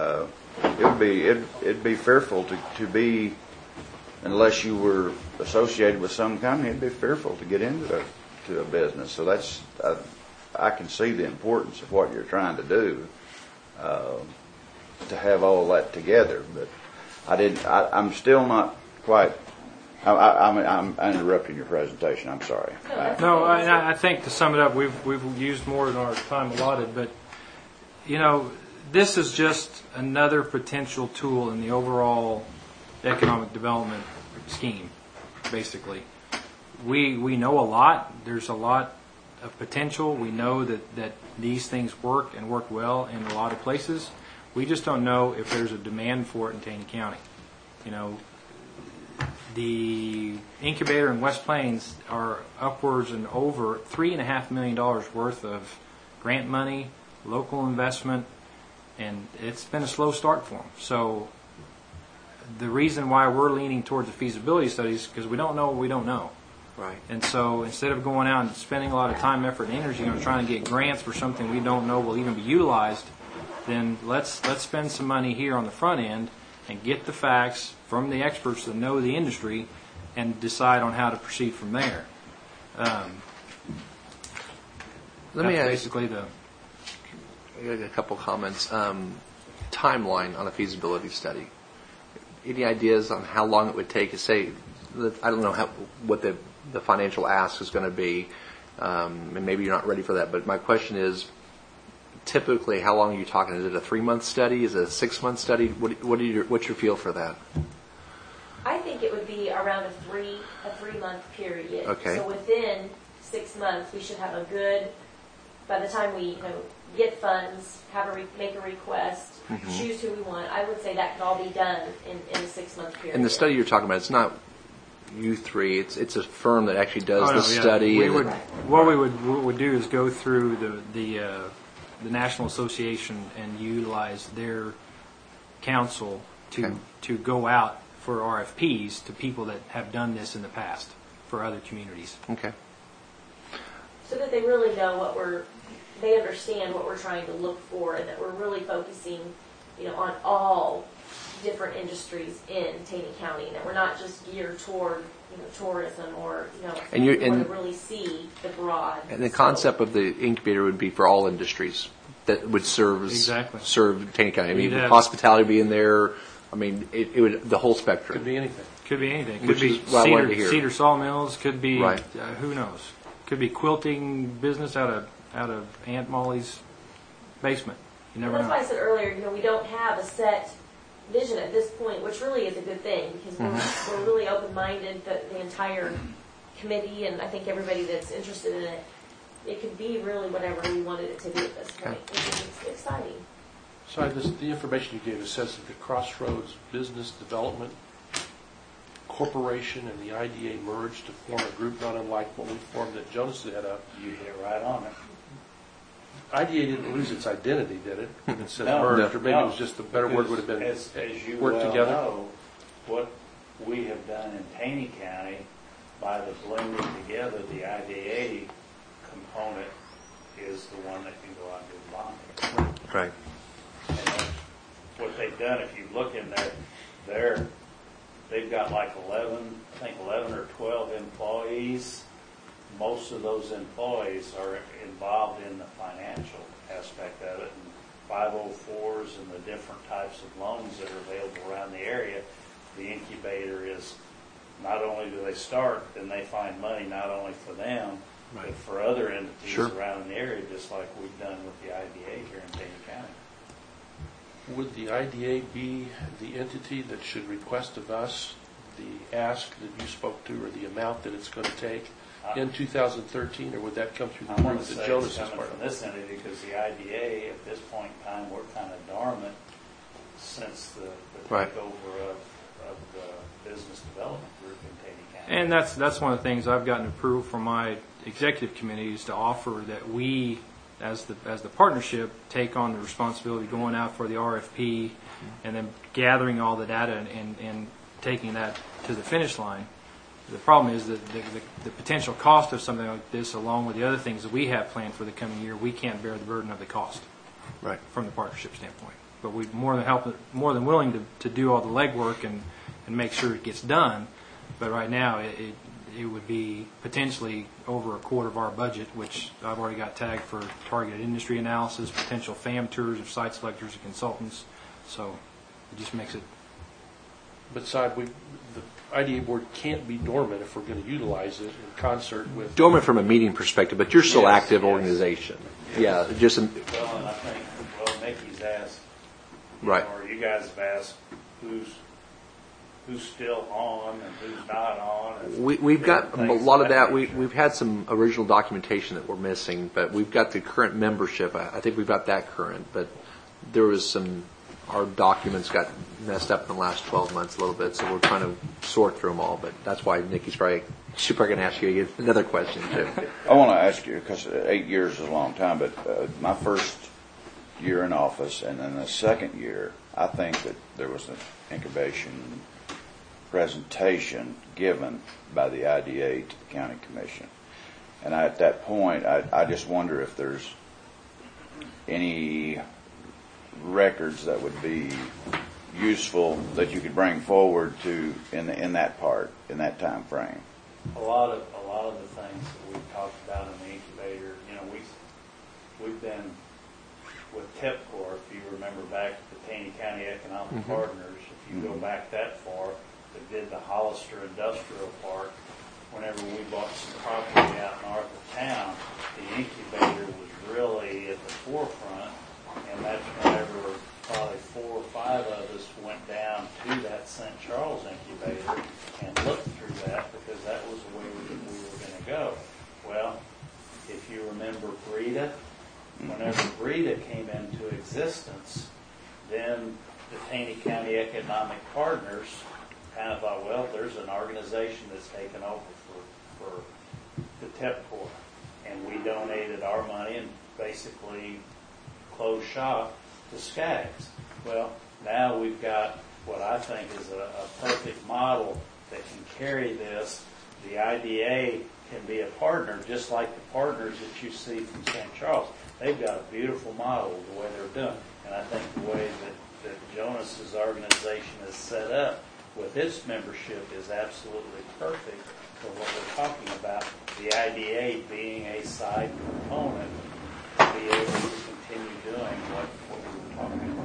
it'd be fearful to be, unless you were associated with some company, it'd be fearful to get into a business. So that's I can see the importance of what you're trying to do to have all that together. But I'm still not quite. I'm interrupting your presentation. I'm sorry. No, I think to sum it up, we've used more than our time allotted, but this is just another potential tool in the overall economic development scheme. Basically, we know a lot. There's a lot of potential. We know that these things work and work well in a lot of places. We just don't know if there's a demand for it in Taney County. The incubator in West Plains are upwards and over $3.5 million worth of grant money, local investment, and it's been a slow start for them. So the reason why we're leaning towards the feasibility studies is because we don't know what we don't know. Right. And so instead of going out and spending a lot of time, effort, and energy on trying to get grants for something we don't know will even be utilized, then let's spend some money here on the front end and get the facts from the experts that know the industry and decide on how to proceed from there. Let me ask basically a couple comments. Timeline on a feasibility study. Any ideas on how long it would take to say? I don't know what the financial ask is going to be, and maybe you're not ready for that. But my question is, typically, how long are you talking? Is it a 3-month study? Is it a 6-month study? What's your feel for that? I think it would be around a 3-month period. Okay. So within 6 months, we should have a good. By the time we get funds, make a request, choose who we want, I would say that could all be done in a 6-month period. And the study you're talking about, it's not you three. It's a firm that actually does the study. What we would do is go through the National Association and utilize their counsel to go out for RFPs to people that have done this in the past for other communities. Okay. So that they really know they understand what we're trying to look for, and that we're really focusing, on all different industries in Taney County, and that we're not just geared toward, tourism or, and we want to really see the broad. And the concept of the incubator would be for all industries that would serve Taney County. I mean, hospitality be in there. I mean, it would the whole spectrum. Could be anything. Could be anything. Could be cedar sawmills. Could be who knows. Could be quilting business out of Aunt Molly's basement. You never know. That's why I said earlier, we don't have a set vision at this point, which really is a good thing, because we're really open-minded, the entire committee, and I think everybody that's interested in it. It could be really whatever we wanted it to be at this point, which is exciting. So the information you gave us says that the Crossroads Business Development Corporation and the IDA merged to form a group not unlike what we formed at Jonas had up. You hit right on it. IDA didn't lose its identity, did it? It said No, merged, or maybe no. it was just the better word would have been As you work well together. know, what we have done in Taney County, by the blending together, the IDA component is the one that can go out and do bonding. Right. And that's what they've done. If you look in there, they've got like 11 or 12 employees. Most of those employees are involved in the financial aspect of it, and 504s and the different types of loans that are available around the area. The incubator is, not only do they start, then they find money not only for them, but for other entities around the area, just like we've done with the IDA here in Taney County. Would the IDA be the entity that should request of us the ask that you spoke to, or the amount that it's going to take in 2013, or would that come through the I'm going group to that say Jonas it's is coming part from of? this entity, because the IDA, at this point in time, we're kind of dormant since the takeover of the business development group in Taney County. And that's one of the things I've gotten approved from my executive committee is to offer that we, as the partnership, take on the responsibility going out for the RFP and then gathering all the data and taking that to the finish line. The problem is that the potential cost of something like this, along with the other things that we have planned for the coming year, we can't bear the burden of the cost from the partnership standpoint. But we're more than willing to do all the legwork and make sure it gets done. But right now, it would be potentially over a quarter of our budget, which I've already got tagged for targeted industry analysis, potential FAM tours of site selectors and consultants. So it just makes it. But the IDA board can't be dormant if we're going to utilize it in concert with. Dormant from a meeting perspective, but you're still active organization. Yeah, just. Well, and I think, Mickey's asked, Right. or you guys have asked, who's still on and who's not on. And We've got a things lot of of that. nature. We've had some original documentation that we're missing, but we've got the current membership. I think we've got that current, but there was our documents got messed up in the last 12 months a little bit, so we're trying to sort through them all, but that's why Nikki's probably going to ask you another question, too. I want to ask you, because 8 years is a long time, but my first year in office and then the second year, I think that there was an incubation presentation given by the IDA to the county commission. And at that point, I just wonder if there's any records that would be useful that you could bring forward to in that time frame. A lot of the things that we've talked about in the incubator, we've been with TEPCOR, if you remember back to the Taney County Economic Partners, if you go back that far, that did the Hollister Industrial Park. Whenever we bought some property out north of town, the incubator was really at the forefront, and that's whenever probably 4 or 5 of us went down to that St. Charles incubator and looked through that, because that was the way we were going to go. Well, if you remember Breda, whenever Breda came into existence, then the Taney County Economic Partners kind of thought, well, there's an organization that's taken over for the TEPCOR, and we donated our money and basically closed shop to Skaggs. Well, now we've got what I think is a perfect model that can carry this. The IDA can be a partner, just like the partners that you see from St. Charles. They've got a beautiful model the way they're doing, and I think the way that Jonas's organization is set up with its membership is absolutely perfect for what we're talking about. The IDA being a side component to be able to continue doing what we were talking about.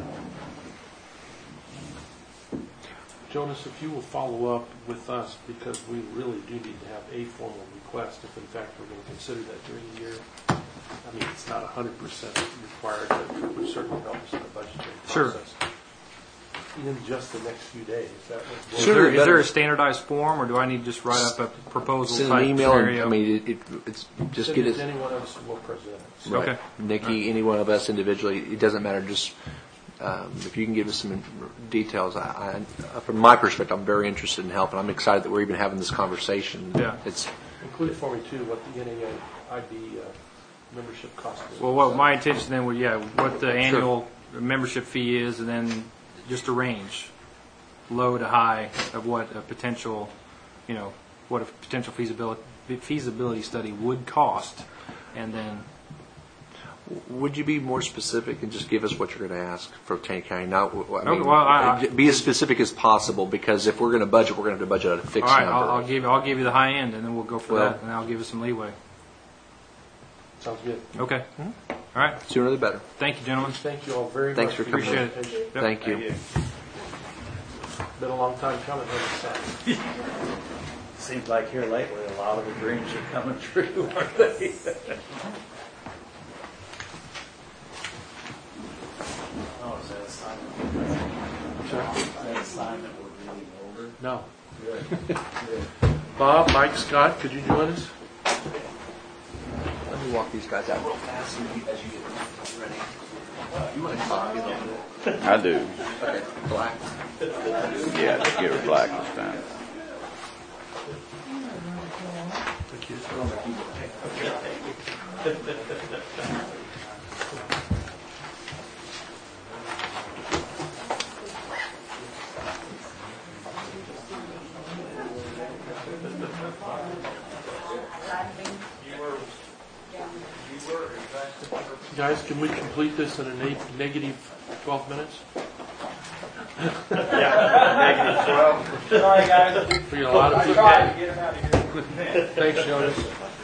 Jonas, if you will follow up with us, because we really do need to have a formal request if in fact we're going to consider that during the year. I mean, it's not 100% required, but it would certainly help us in the budgetary process. in just the next few days. Is that what? Sooner Is there a standardized form, or do I need to just write up a proposal Send type an email. scenario? I mean, it's just Send get it it. to any one of us and we'll present it. Right. Okay. Nikki, any one of us individually, it doesn't matter. Just if you can give us some details, from my perspective, I'm very interested in helping. I'm excited that we're even having this conversation. Yeah. It's Include for me too what the NAIB membership cost is. Well, what my intention then would, what the annual membership fee is, and then just a range, low to high, of what a potential, what a potential feasibility study would cost, and then. Would you be more specific and just give us what you're going to ask for Taney County? Not, be as specific as possible, because if we're going to budget, we're going to have to budget at a fixed All right, number. I'll give you the high end, and then we'll go for that, and I'll give you some leeway. Sounds good. Okay. All right. Sooner the better. Thank you, gentlemen. Thank you all very Thanks much. for coming. your Appreciate it. presentation. Yep. Thank you. Been a long time coming, hasn't it? Seems like here lately, a lot of the dreams are coming true, aren't they? Oh, is that a sign that Sorry? is that a sign that we're really over? No. Good. Bob, Mike, Scott, could you join us? Let me walk these guys out real fast as you get ready. You want to copy them? I do. Okay, black. Yeah, just get her black this time. Thank you. Guys, can we complete this in a negative 12 minutes? Negative 12. Sorry, guys. We got a lot of people. Try to get him out of here. Thanks, Jonas.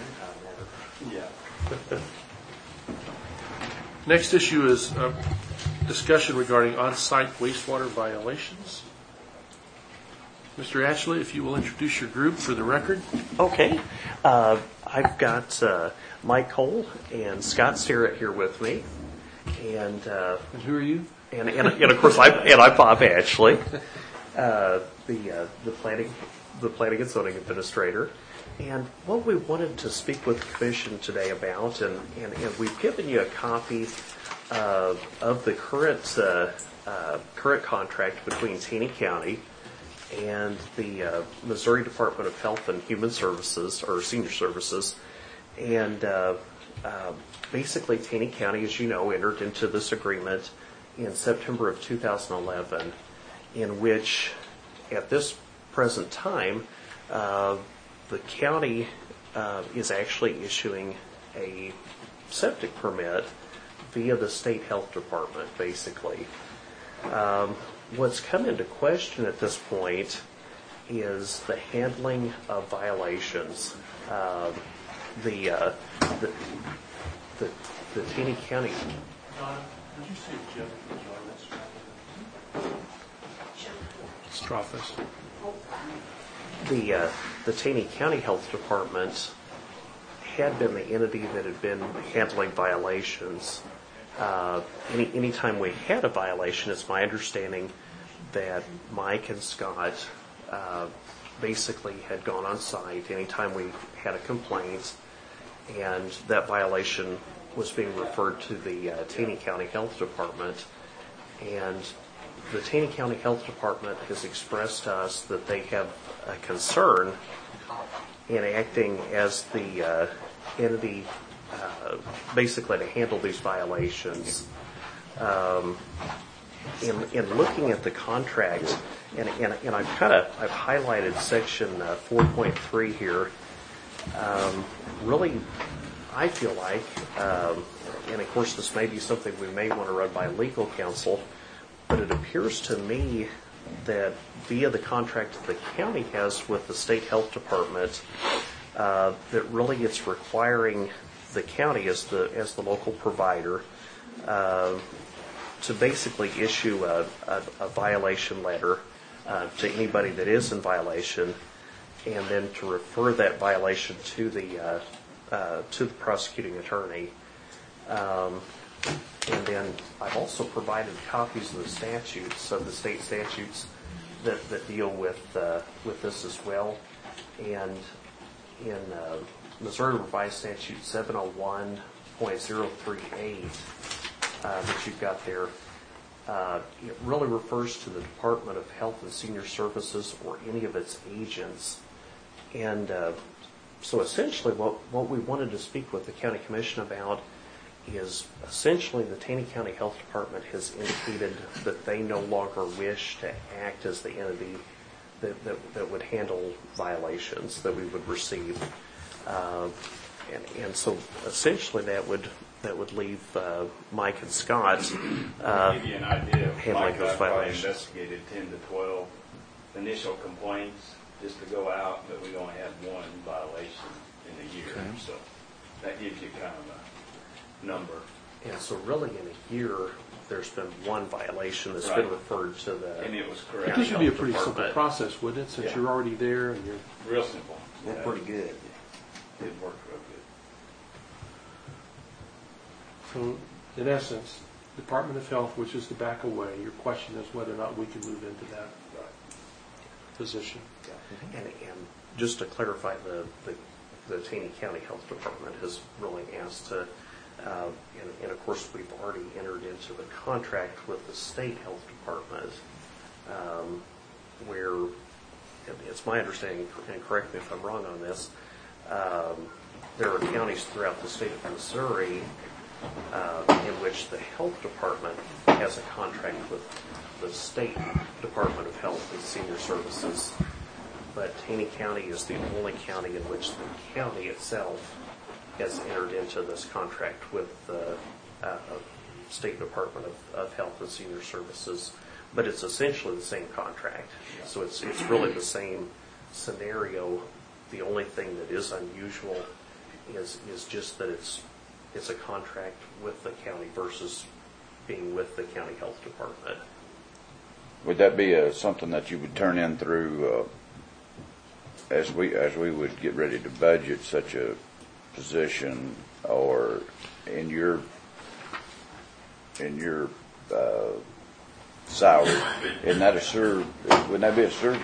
Next issue is a discussion regarding on-site wastewater violations. Mr. Ashley, if you will introduce your group for the record. Okay. I've got Mike Cole and Scott Sterrett here with me. And who are you? And of course, I'm Bob Ashley, the planning and zoning administrator. And what we wanted to speak with the commission today about, and we've given you a copy of the current contract between Taney County and the Missouri Department of Health and Human Services, or Senior Services. And basically, Taney County, as you know, entered into this agreement in September of 2011, in which, at this present time, the county is actually issuing a septic permit via the state health department, basically. What's come into question at this point is the handling of violations. The Taney County. Donna, did you see Jim Strophus? The Taney County Health Department had been the entity that had been handling violations. Anytime we had a violation, it's my understanding that Mike and Scott basically had gone on site anytime we had a complaint, and that violation was being referred to the Taney County Health Department. And the Taney County Health Department has expressed to us that they have a concern in acting as the entity basically to handle these violations. In looking at the contract, and I've highlighted section 4.3 here. Really, I feel like, and of course this may be something we may want to run by legal counsel, but it appears to me that via the contract that the county has with the state health department, that really it's requiring the county as the local provider to basically issue a violation letter to anybody that is in violation, and then to refer that violation to the prosecuting attorney. And then I've also provided copies of the statutes, of the state statutes that deal with this as well. And in Missouri Revised Statute 701.038 that you've got there, it really refers to the Department of Health and Senior Services or any of its agents. And so essentially what we wanted to speak with the County Commission about is essentially the Taney County Health Department has indicated that they no longer wish to act as the entity that would handle violations that we would receive. And so essentially that would leave Mike and Scott to give you an idea, handling those violations. Investigated 10 to 12 initial complaints just to go out, but we only had one violation in a year. Okay. So that gives you kind of a number. And so really in a year, there's been one violation that's Right. been referred to the... And it was But correct. this should be a pretty Department. simple process, wouldn't it, since Yeah. you're already there and you're... Real simple. Worked pretty good. It worked real good. So, in essence, Department of Health wishes to back away. Your question is whether or not we can move into that position. And just to clarify, the Taney County Health Department has really asked to, and of course we've already entered into the contract with the State Health Department, where it's my understanding, and correct me if I'm wrong on this, there are counties throughout the state of Missouri in which the health department has a contract with the State Department of Health and Senior Services, but Taney County is the only county in which the county itself has entered into this contract with the State Department of Health and Senior Services, but it's essentially the same contract. So it's really the same scenario. The only thing that is unusual is just that it's a contract with the county versus being with the county health department. Would that be something that you would turn in through as we would get ready to budget such a position, or in your salary? Isn't that wouldn't that be a sewer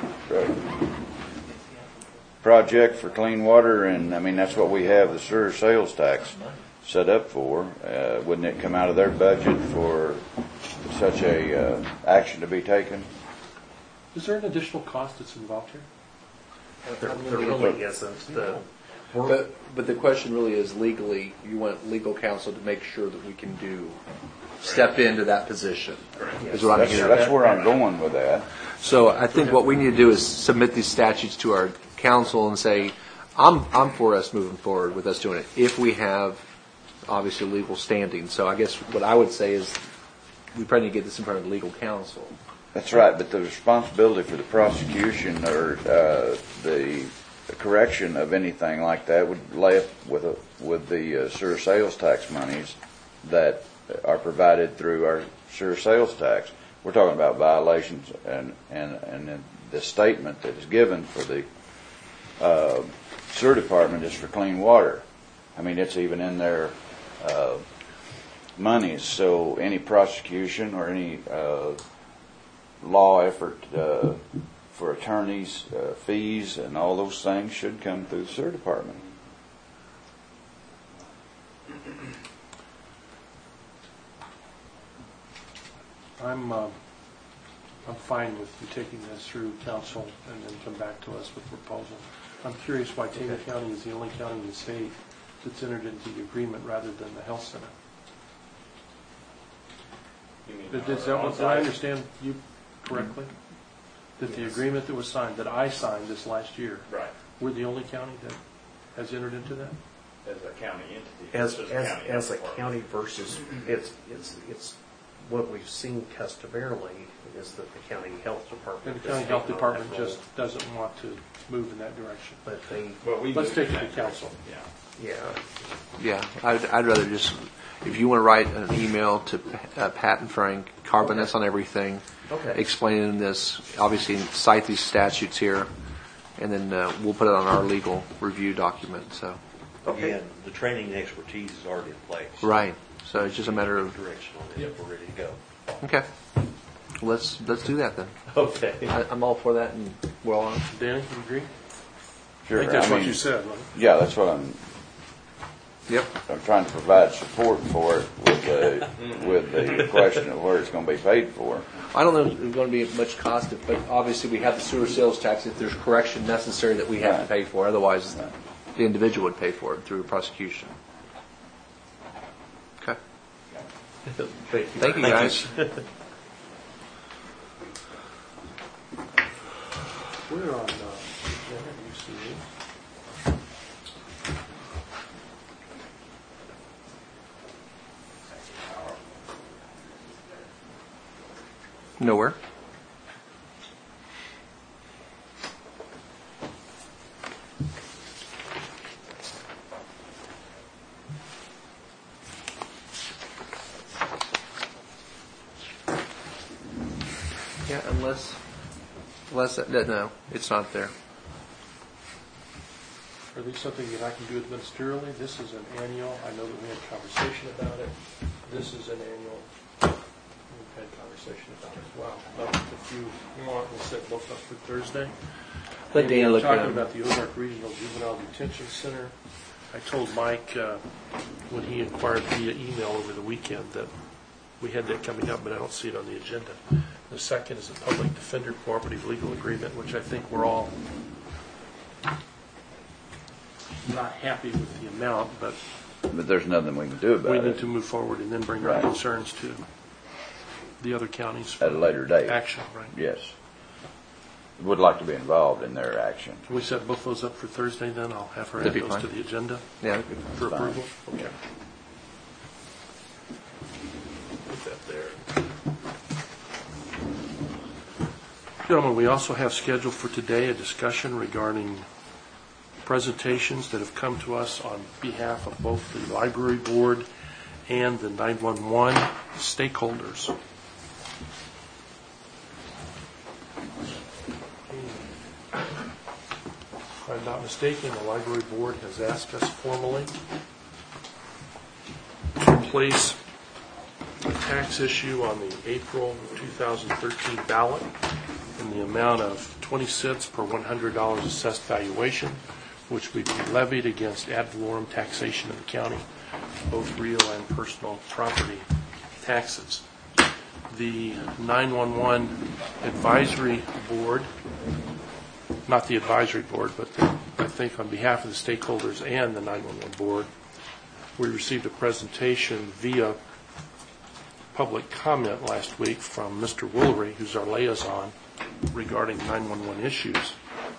project for clean water? And I mean, that's what we have the sewer sales tax set up for. Wouldn't it come out of their budget for such a action to be taken? Is there an additional cost that's involved here? There really isn't. But the question really is legally, you want legal counsel to make sure that we can step into that position. Is what I'm hearing. That's where I'm going with that. So I think what we need to do is submit these statutes to our council and say, I'm for us moving forward with us doing it, if we have obviously legal standing. So I guess what I would say is we probably need to get this in front of legal counsel. That's right, but the responsibility for the prosecution or the correction of anything like that would lay with the sewer sales tax monies that are provided through our sewer sales tax. We're talking about violations, and the statement that is given for the sewer department is for clean water. I mean, it's even in their monies. So any prosecution or any law effort for attorneys' fees and all those things should come through the sewer department. I'm fine with you taking this through council and then come back to us with a proposal. I'm curious why Taney County is the only county in the state that's entered into the agreement rather than the health center. Is that what, did I understand you correctly? That the agreement that was signed, that I signed this last year, Right. we're the only county that has entered into that? As a county entity. As versus a department. county versus, it's what we've seen customarily is that the county health department. And the county health department just doesn't want to move in that direction. But they, But we Let's move take in it to that council. direction. yeah. Yeah, I'd rather just, if you want to write an email to Pat and Frank, carbon us on everything, Okay. explaining this, obviously cite these statutes here, and then we'll put it on our legal review document. So Okay. Again, the training and expertise is already in place. right. So it's just a matter of Directional, if we're ready to go. okay. Let's do that then. Okay. I'm all for that, and we're all on. Danny, you agree? Sure. I think that's I what mean, you said, right? Yeah, that's what Yep. I'm trying to provide support for it with the question of where it's going to be paid for. I don't know if it's going to be much cost, but obviously we have the sewer sales tax. If there's correction necessary that we have to pay for, otherwise the individual would pay for it through prosecution. Okay. Thank you, guys. We're on, UCE. Nowhere. Yeah, unless no, it's not there. Are these something that I can do administratively? This is an annual. I know that we had a conversation about it. This is an annual. We've had a conversation about it as well. But if you want, we'll set both up for Thursday. Let And Dana we're look at talking them. about the Ozark Regional Juvenile Detention Center. I told Mike when he inquired via email over the weekend that we had that coming up, but I don't see it on the agenda. The second is a public defender cooperative legal agreement, which I think we're all not happy with the amount, but But there's nothing we can do about we it need to move forward and then bring our Right. concerns to the other counties at a for later date. action, right? Yes. Would like to be involved in their action. Can we set both those up for Thursday then? I'll have her add That'd be those fine. to the agenda Yeah. for Fine. approval. Okay. Put that there. Gentlemen, we also have scheduled for today a discussion regarding presentations that have come to us on behalf of both the library board and the 911 stakeholders. If I'm not mistaken, the library board has asked us formally to place a tax issue on the April 2013 ballot in the amount of 20 cents per $100 assessed valuation, which would be levied against ad valorem taxation of the county, both real and personal property taxes. The 911 advisory board, not the advisory board, but I think on behalf of the stakeholders and the 911 board, we received a presentation via public comment last week from Mr. Woolery, who's our liaison regarding 911 issues,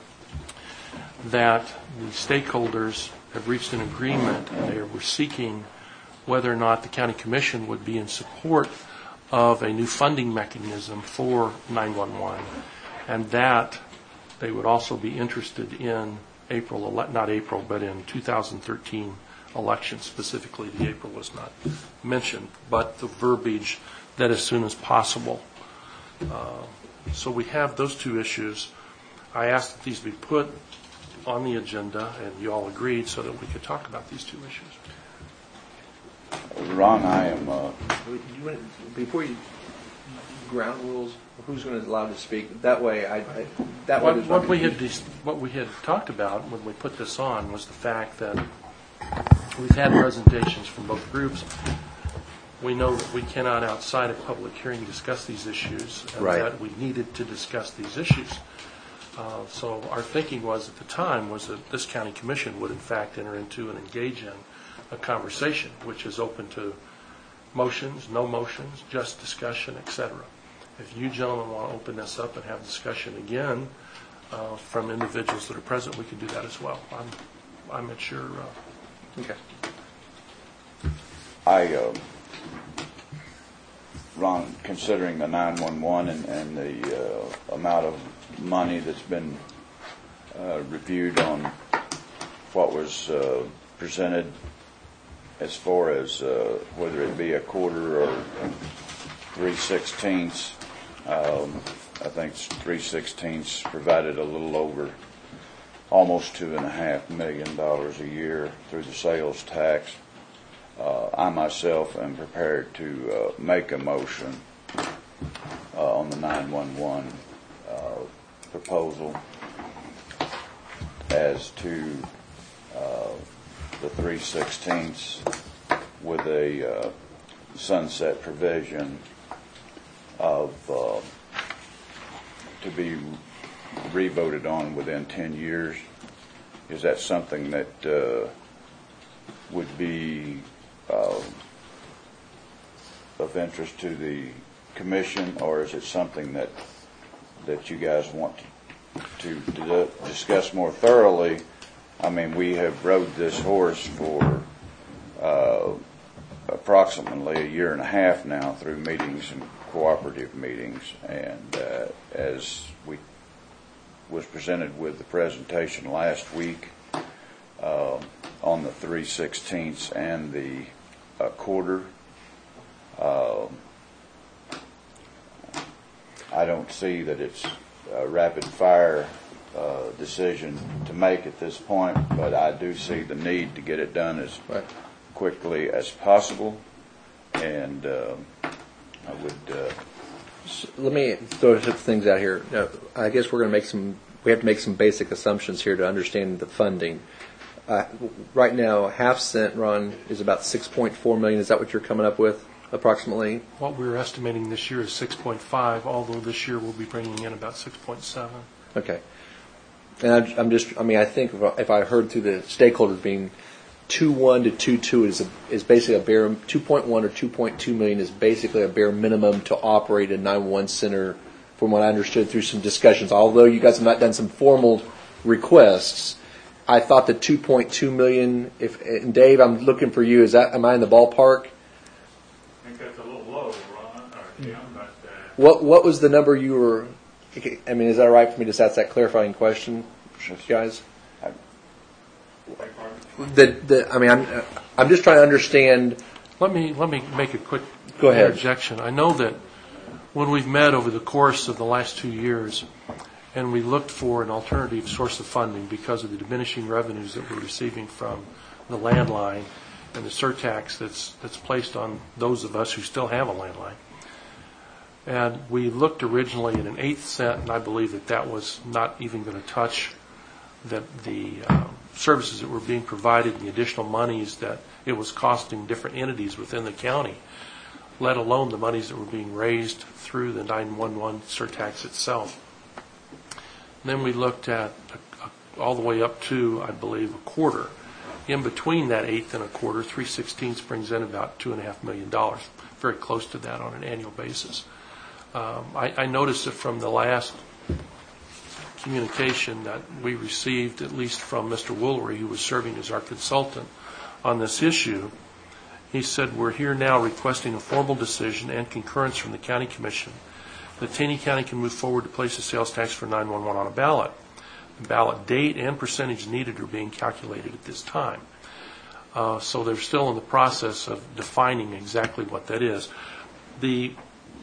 that the stakeholders have reached an agreement and they were seeking whether or not the county commission would be in support of a new funding mechanism for 911, and that they would also be interested in in 2013 election. Specifically, the April was not mentioned, but the verbiage that as soon as possible. So we have those two issues. I asked that these be put on the agenda, and you all agreed so that we could talk about these two issues. Ron, I am, Before you ground rules, who's going to allow to speak? That way, What we had talked about when we put this on was the fact that we've had presentations from both groups. We know that we cannot, outside of public hearing, discuss these issues, and Right. that we needed to discuss these issues. So our thinking was at the time was that this county commission would in fact enter into and engage in a conversation which is open to motions, no motions, just discussion, etc. If you gentlemen want to open this up and have discussion again from individuals that are present, we can do that as well. I'm at your... Okay. Ron, considering the 911 and the amount of money that's been reviewed on what was presented as far as whether it be a quarter or 3/16, I think 3/16 provided a little over almost $2.5 million a year through the sales tax. I myself am prepared to make a motion on the 911 proposal as to the 3/16 with a sunset provision of to be revoted on within 10 years. Is that something that would be of interest to the commission, or is it something that you guys want to discuss more thoroughly? I mean, we have rode this horse for approximately a year and a half now through meetings and cooperative meetings, and as we was presented with the presentation last week on the 3/16 and the quarter, I don't see that it's a rapid fire decision to make at this point, but I do see the need to get it done as quickly as possible, and I would. Let me throw some things out here. Now, I guess we have to make some basic assumptions here to understand the funding. Right now, half cent, Ron, is about $6.4 million. Is that what you're coming up with, approximately? What we're estimating this year is 6.5, although this year we'll be bringing in about 6.7. Okay. And I think if I heard through the stakeholders being 2.1 to 2.2 is basically a bare 2.1 or 2.2 million is basically a bare minimum to operate a 911 center, from what I understood through some discussions. Although you guys have not done some formal requests, I thought the 2.2 million. And Dave, I'm looking for you. Am I in the ballpark? I think that's a little low, Ron, or Jim, but what was the number you were? I mean, is that all right for me to just ask that clarifying question, guys? I'm just trying to understand. Let me make a quick Go ahead. interjection. I know that when we've met over the course of the last 2 years, and we looked for an alternative source of funding because of the diminishing revenues that we're receiving from the landline and the surtax that's placed on those of us who still have a landline. And we looked originally at an 1/8 cent, and I believe that was not even going to touch the services that were being provided and the additional monies that it was costing different entities within the county, let alone the monies that were being raised through the 911 surtax itself. Then we looked at all the way up to, I believe, a quarter. In between that 1/8 and a quarter, 3/16 brings in about $2.5 million, very close to that on an annual basis. I noticed that from the last communication that we received, at least from Mr. Woolery, who was serving as our consultant on this issue, he said, "We're here now requesting a formal decision and concurrence from the County Commission that Taney County can move forward to place a sales tax for 911 on a ballot. The ballot date and percentage needed are being calculated at this time." So they're still in the process of defining exactly what that is. The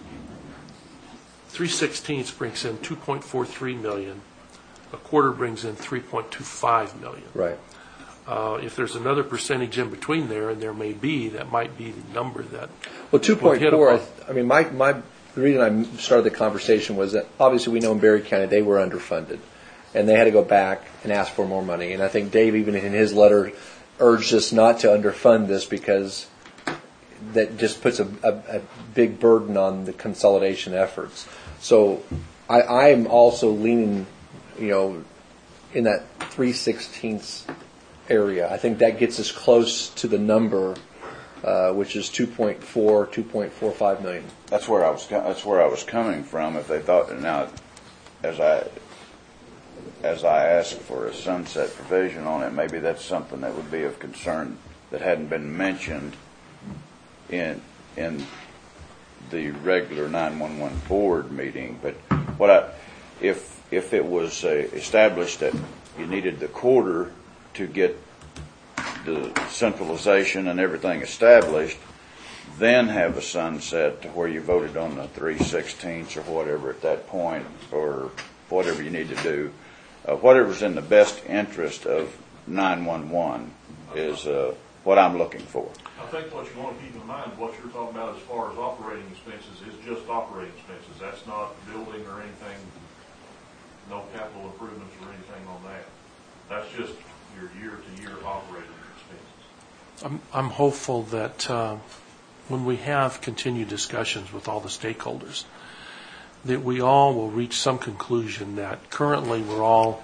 3/16 brings in $2.43 million. A quarter brings in $3.25 million. Right. If there's another percentage in between there, and there may be, that might be the number that. Well, 2.4. I mean, the reason I started the conversation was that obviously we know in Berry County they were underfunded, and they had to go back and ask for more money. And I think Dave, even in his letter, urged us not to underfund this because that just puts a big burden on the consolidation efforts. So I am also leaning, in that 3/16 area. I think that gets us close to the number, which is 2.45 million. That's where I was coming from. If they thought now, as I asked for a sunset provision on it, maybe that's something that would be of concern that hadn't been mentioned in the regular 911 board meeting. But if it was established that you needed the quarter to get the centralization and everything established, then have a sunset to where you voted on the 3/16 or whatever at that point, or whatever you need to do, whatever's in the best interest of 911 is what I'm looking for. I think what you want to keep in mind, what you're talking about as far as operating expenses, is just operating expenses. That's not building or anything, no capital improvements or anything on that. That's just your year-to-year operating expenses. I'm hopeful that when we have continued discussions with all the stakeholders, that we all will reach some conclusion that currently we're all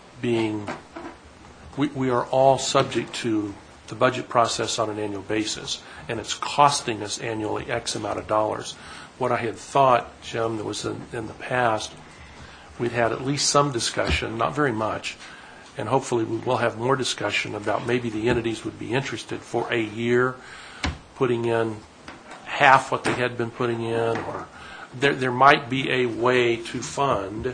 we are all subject to the budget process on an annual basis, and it's costing us annually X amount of dollars. What I had thought, Jim, that was in the past, we'd had at least some discussion, not very much, and hopefully we will have more discussion about maybe the entities would be interested for a year putting in half what they had been putting in, or there might be a way to fund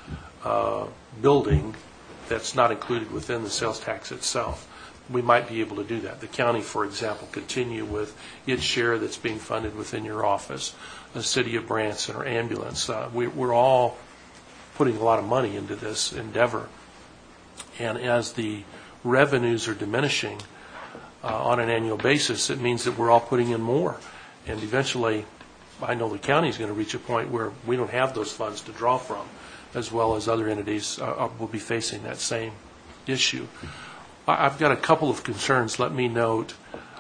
building that's not included within the sales tax itself. We might be able to do that. The county, for example, continue with its share that's being funded within your office, the city of Branson or ambulance. We're all putting a lot of money into this endeavor. And as the revenues are diminishing on an annual basis, it means that we're all putting in more. And eventually, I know the county is going to reach a point where we don't have those funds to draw from, as well as other entities will be facing that same issue. I've got a couple of concerns. Let me note,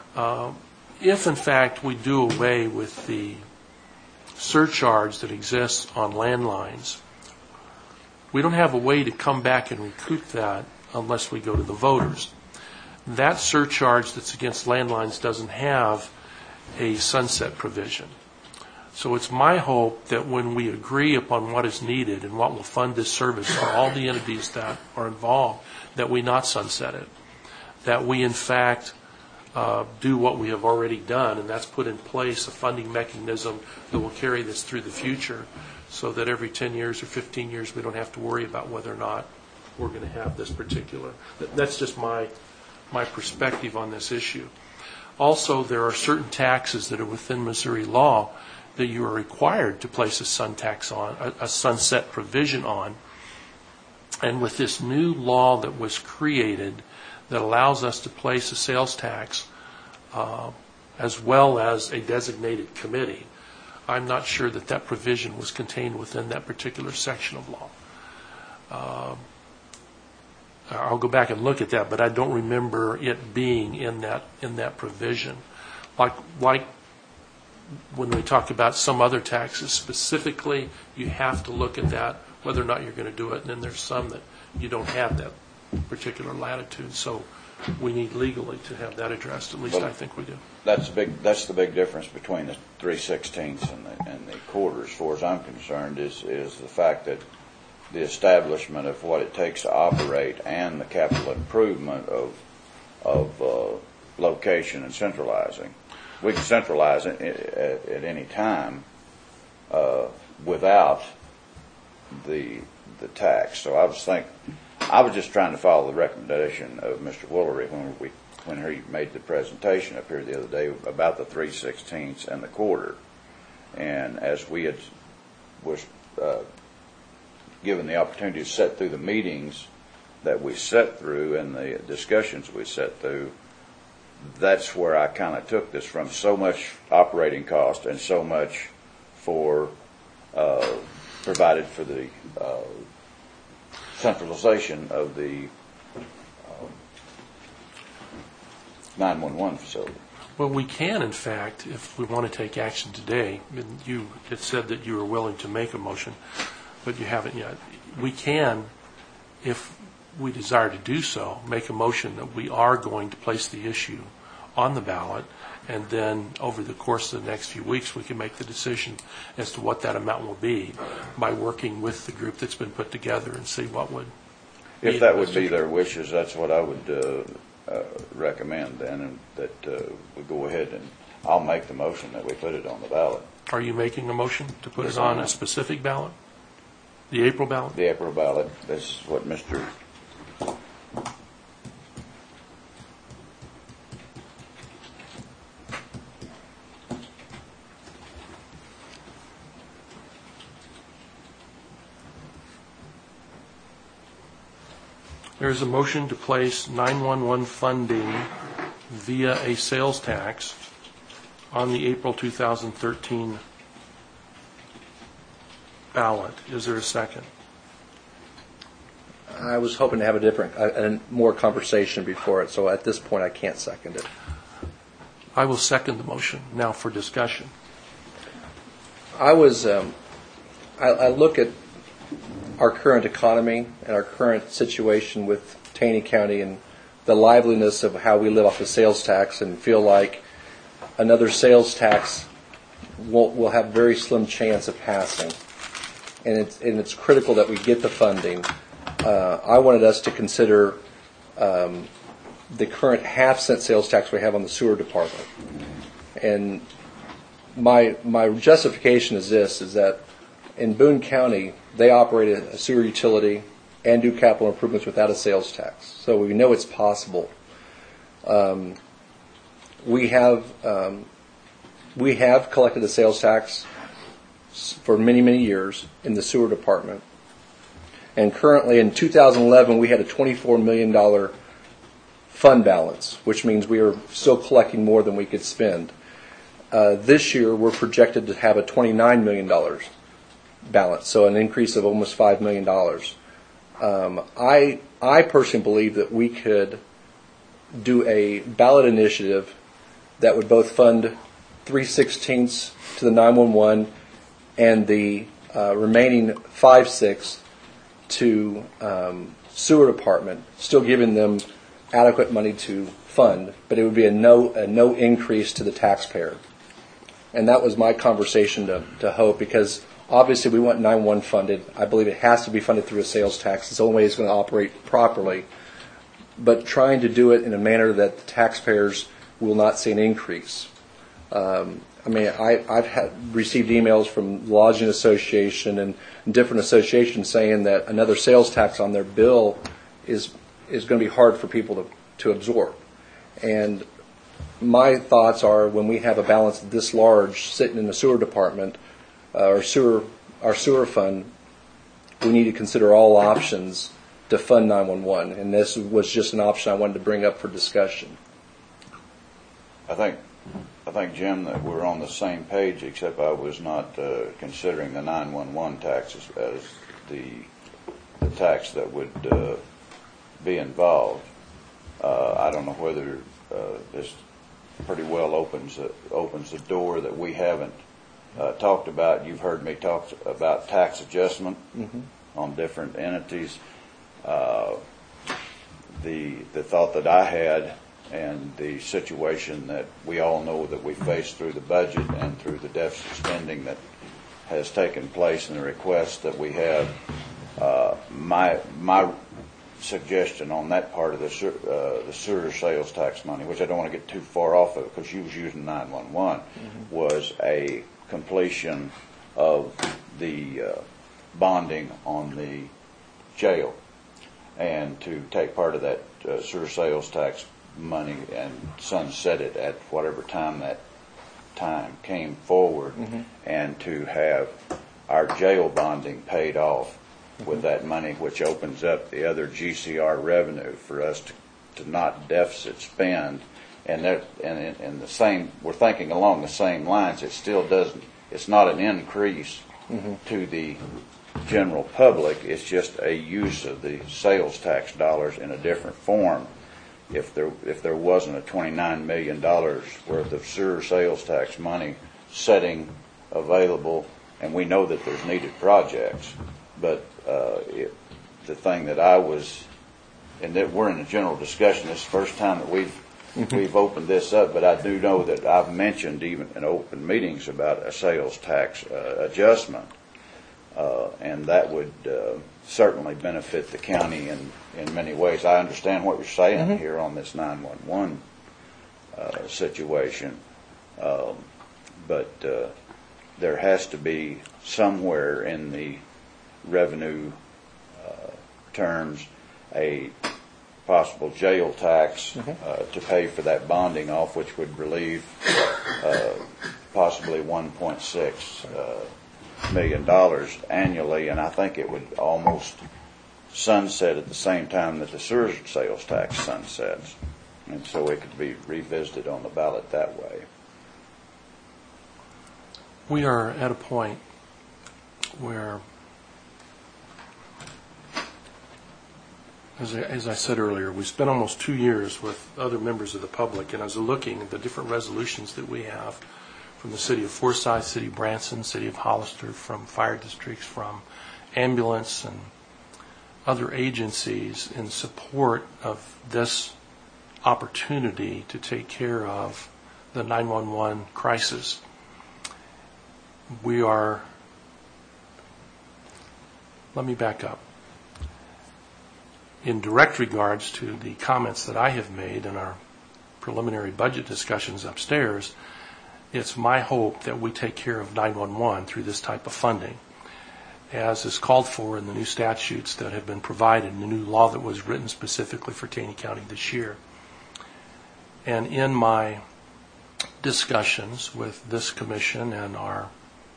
if in fact we do away with the surcharge that exists on landlines, we don't have a way to come back and recoup that unless we go to the voters. That surcharge that's against landlines doesn't have a sunset provision. So it's my hope that when we agree upon what is needed and what will fund this service for all the entities that are involved, that we not sunset it, that we in fact do what we have already done, and that's put in place a funding mechanism that will carry this through the future, so that every 10 years or 15 years we don't have to worry about whether or not we're going to have this particular. That's just my perspective on this issue. Also, there are certain taxes that are within Missouri law that you are required to place a sunset provision on. And with this new law that was created that allows us to place a sales tax as well as a designated committee, I'm not sure that provision was contained within that particular section of law. I'll go back and look at that, but I don't remember it being in that provision. Like when we talk about some other taxes specifically, you have to look at that, whether or not you're going to do it, and then there's some that you don't have that particular latitude. So we need legally to have that addressed. At least I think we do. That's the big difference between the 3/16 and the quarter, as far as I'm concerned, is the fact that the establishment of what it takes to operate and the capital improvement of location and centralizing. We can centralize it at any time without the tax. So I was just trying to follow the recommendation of Mr. Woolery when he made the presentation up here the other day about the 3/16 and the quarter. And as we was given the opportunity to sit through the meetings that we sat through and the discussions we sat through, that's where I kind of took this from. So much operating cost and so much for provided for the centralization of the 911 facility. Well, we can, in fact, if we want to take action today, and you had said that you were willing to make a motion, but you haven't yet. We can, if we desire to do so, make a motion that we are going to place the issue on the ballot, and then over the course of the next few weeks we can make the decision as to what that amount will be by working with the group that's been put together and see what would be. If that would be their wishes, that's what I would recommend then, and that we go ahead and I'll make the motion that we put it on the ballot. Are you making a motion to put it on a specific ballot? The April ballot? The April ballot. This is what Mr. There is a motion to place 911 funding via a sales tax on the April 2013 ballot. Is there a second? I was hoping to have a more conversation before it, so at this point I can't second it. I will second the motion. Now for discussion. I look at our current economy and our current situation with Taney County and the liveliness of how we live off the sales tax, and feel like another sales tax will have very slim chance of passing. And it's critical that we get the funding. I wanted us to consider the current half-cent sales tax we have on the sewer department. And my justification is this, is that in Boone County, they operate a sewer utility and do capital improvements without a sales tax. So we know it's possible. We have collected a sales tax for many, many years in the sewer department. And currently in 2011, we had a $24 million fund balance, which means we are still collecting more than we could spend. This year, we're projected to have a $29 million balance, so an increase of almost $5 million. I personally believe that we could do a ballot initiative that would both fund 3/16 to the 911 and the remaining 5/6 to sewer department, still giving them adequate money to fund, but it would be a no increase to the taxpayer. And that was my conversation to Hope, because obviously we want 911 funded. I believe it has to be funded through a sales tax. It's the only way it's going to operate properly. But trying to do it in a manner that the taxpayers will not see an increase. I've received emails from Lodging Association and different associations saying that another sales tax on their bill is going to be hard for people to absorb. And my thoughts are, when we have a balance this large sitting in the sewer department, our sewer fund, we need to consider all options to fund 911. And this was just an option I wanted to bring up for discussion. I think, Jim, that we're on the same page, except I was not considering the 911 tax as the tax that would be involved. I don't know whether this pretty well opens the door that we haven't talked about. You've heard me talk about tax adjustment on different entities. The thought that I had, and the situation that we all know that we face through the budget and through the deficit spending that has taken place, and the requests that we have, my suggestion on that part of the sewer sales tax money, which I don't want to get too far off of because you was using 911, was a completion of the bonding on the jail, and to take part of that sewer sales tax money and sunset it at whatever time that time came forward, and to have our jail bonding paid off with that money, which opens up the other GCR revenue for us to not deficit spend. And the same, we're thinking along the same lines. It still doesn't. It's not an increase to the general public. It's just a use of the sales tax dollars in a different form. If there wasn't a $29 million worth of sewer sales tax money sitting available, and we know that there's needed projects, but the thing that I was, and that we're in a general discussion, this is the first time that we've opened this up, but I do know that I've mentioned even in open meetings about a sales tax adjustment, and that would certainly benefit the county in many ways. I understand what you're saying here on this 911 situation, but there has to be somewhere in the revenue terms a possible jail tax to pay for that bonding off, which would relieve possibly $1.6 million annually, and I think it would almost sunset at the same time that the sewer sales tax sunsets. And so it could be revisited on the ballot that way. We are at a point where, as I said earlier, we spent almost 2 years with other members of the public, and I was looking at the different resolutions that we have from the city of Forsyth, city of Branson, city of Hollister, from fire districts, from ambulance and other agencies in support of this opportunity to take care of the 911 crisis. Let me back up. In direct regards to the comments that I have made in our preliminary budget discussions upstairs, it's my hope that we take care of 911 through this type of funding, as is called for in the new statutes that have been provided, in the new law that was written specifically for Taney County this year. And in my discussions with this commission and our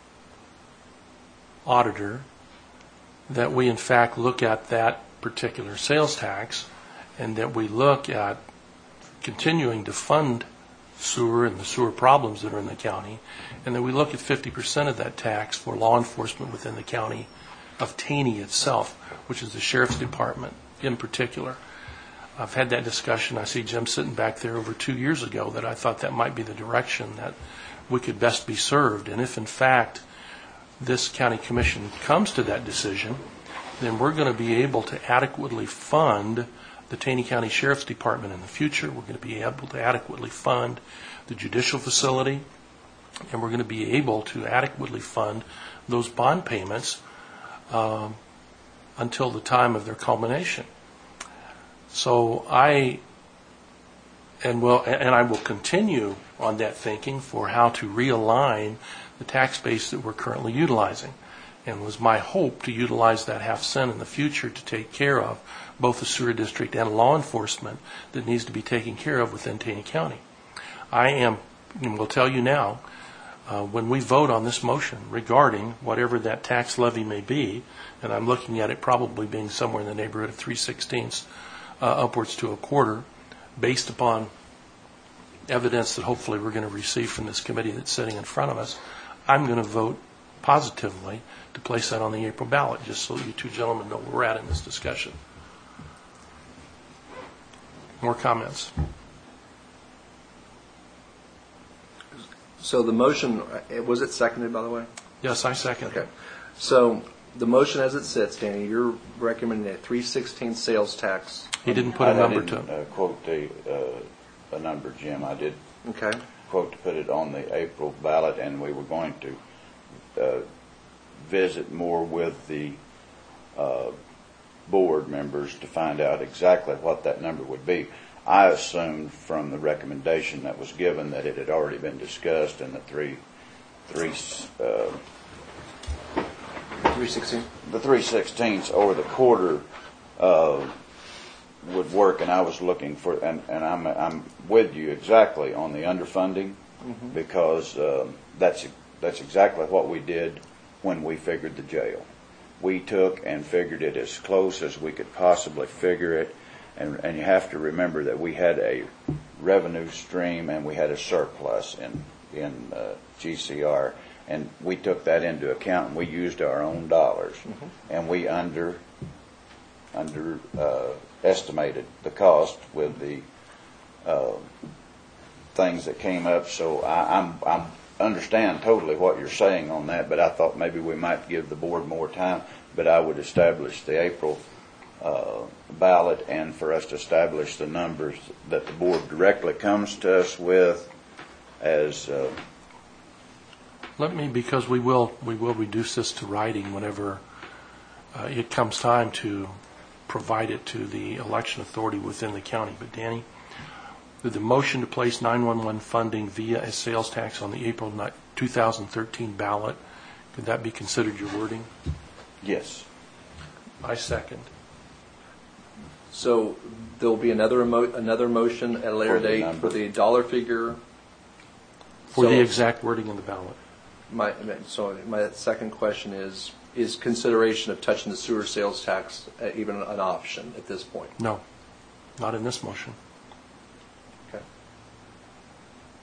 auditor, that we in fact look at that particular sales tax and that we look at continuing to fund sewer and the sewer problems that are in the county, and that we look at 50% of that tax for law enforcement within the county of Taney itself, which is the sheriff's department in particular. I've had that discussion. I see Jim sitting back there over 2 years ago, that I thought that might be the direction that we could best be served. And if in fact this county commission comes to that decision, then we're going to be able to adequately fund the Taney County Sheriff's Department in the future. We're going to be able to adequately fund the judicial facility, and we're going to be able to adequately fund those bond payments until the time of their culmination. So I will continue on that thinking for how to realign the tax base that we're currently utilizing. And it was my hope to utilize that half cent in the future to take care of both the sewer district and law enforcement that needs to be taken care of within Taney County. I am, and will tell you now, when we vote on this motion regarding whatever that tax levy may be, and I'm looking at it probably being somewhere in the neighborhood of 3/16 upwards to a quarter, based upon evidence that hopefully we're going to receive from this committee that's sitting in front of us, I'm going to vote positively to place that on the April ballot, just so you two gentlemen know where we're at in this discussion. More comments? So the motion, was it seconded, by the way? Yes, I second. Okay. So the motion as it sits, Danny, you're recommending a 3/16 sales tax. He didn't put a number to it. I didn't quote a number, Jim. I did Okay. quote to put it on the April ballot, and we were going to visit more with the board members to find out exactly what that number would be. I assumed from the recommendation that was given that it had already been discussed, and the 3/16 or the quarter would work. And I was looking for, and I'm with you exactly on the underfunding, because that's exactly what we did when we figured the jail. We took and figured it as close as we could possibly figure it, and you have to remember that we had a revenue stream and we had a surplus in GCR, and we took that into account, and we used our own dollars, and we estimated the cost with the things that came up. So I'm understand totally what you're saying on that, but I thought maybe we might give the board more time. But I would establish the April ballot, and for us to establish the numbers that the board directly comes to us with as let me, because we will reduce this to writing whenever it comes time to provide it to the election authority within the county. But Danny, the motion to place 911 funding via a sales tax on the April 2013 ballot, could that be considered your wording? Yes. I second. So there'll be another motion at a later date for the dollar figure? For the exact wording in the ballot. My second question is consideration of touching the sewer sales tax even an option at this point? No, not in this motion.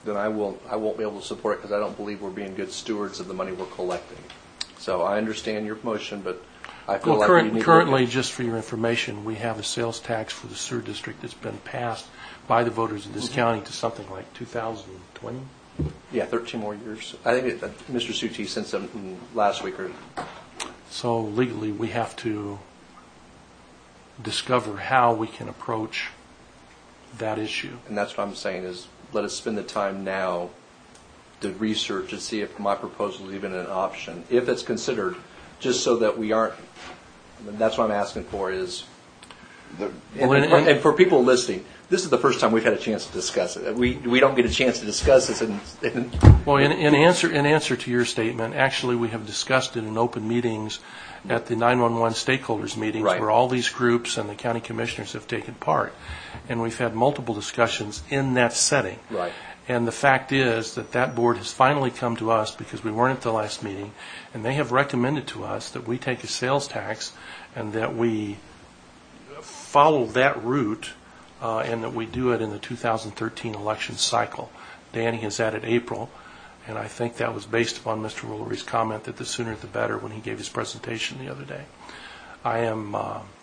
then I won't be able to support it because I don't believe we're being good stewards of the money we're collecting. So I understand your motion, but I feel like we need currently, just for your information, we have a sales tax for the sewer district that's been passed by the voters of this county to something like 2020. Yeah, 13 more years. I think Mr. Suti sent something last week. So legally, we have to discover how we can approach that issue. And that's what I'm saying is let us spend the time now to research and see if my proposal is even an option, if it's considered, just so that we aren't. That's what I'm asking for is. And for people listening, this is the first time we've had a chance to discuss it. We don't get a chance to discuss this. Well, in answer to your statement, actually we have discussed it in open meetings at the 911 stakeholders meetings, right, where all these groups and the county commissioners have taken part, and we've had multiple discussions in that setting. Right. And the fact is that board has finally come to us because we weren't at the last meeting, and they have recommended to us that we take a sales tax and that we follow that route and that we do it in the 2013 election cycle. Danny has added April, and I think that was based upon Mr. Woolery's comment that the sooner the better when he gave his presentation the other day. I am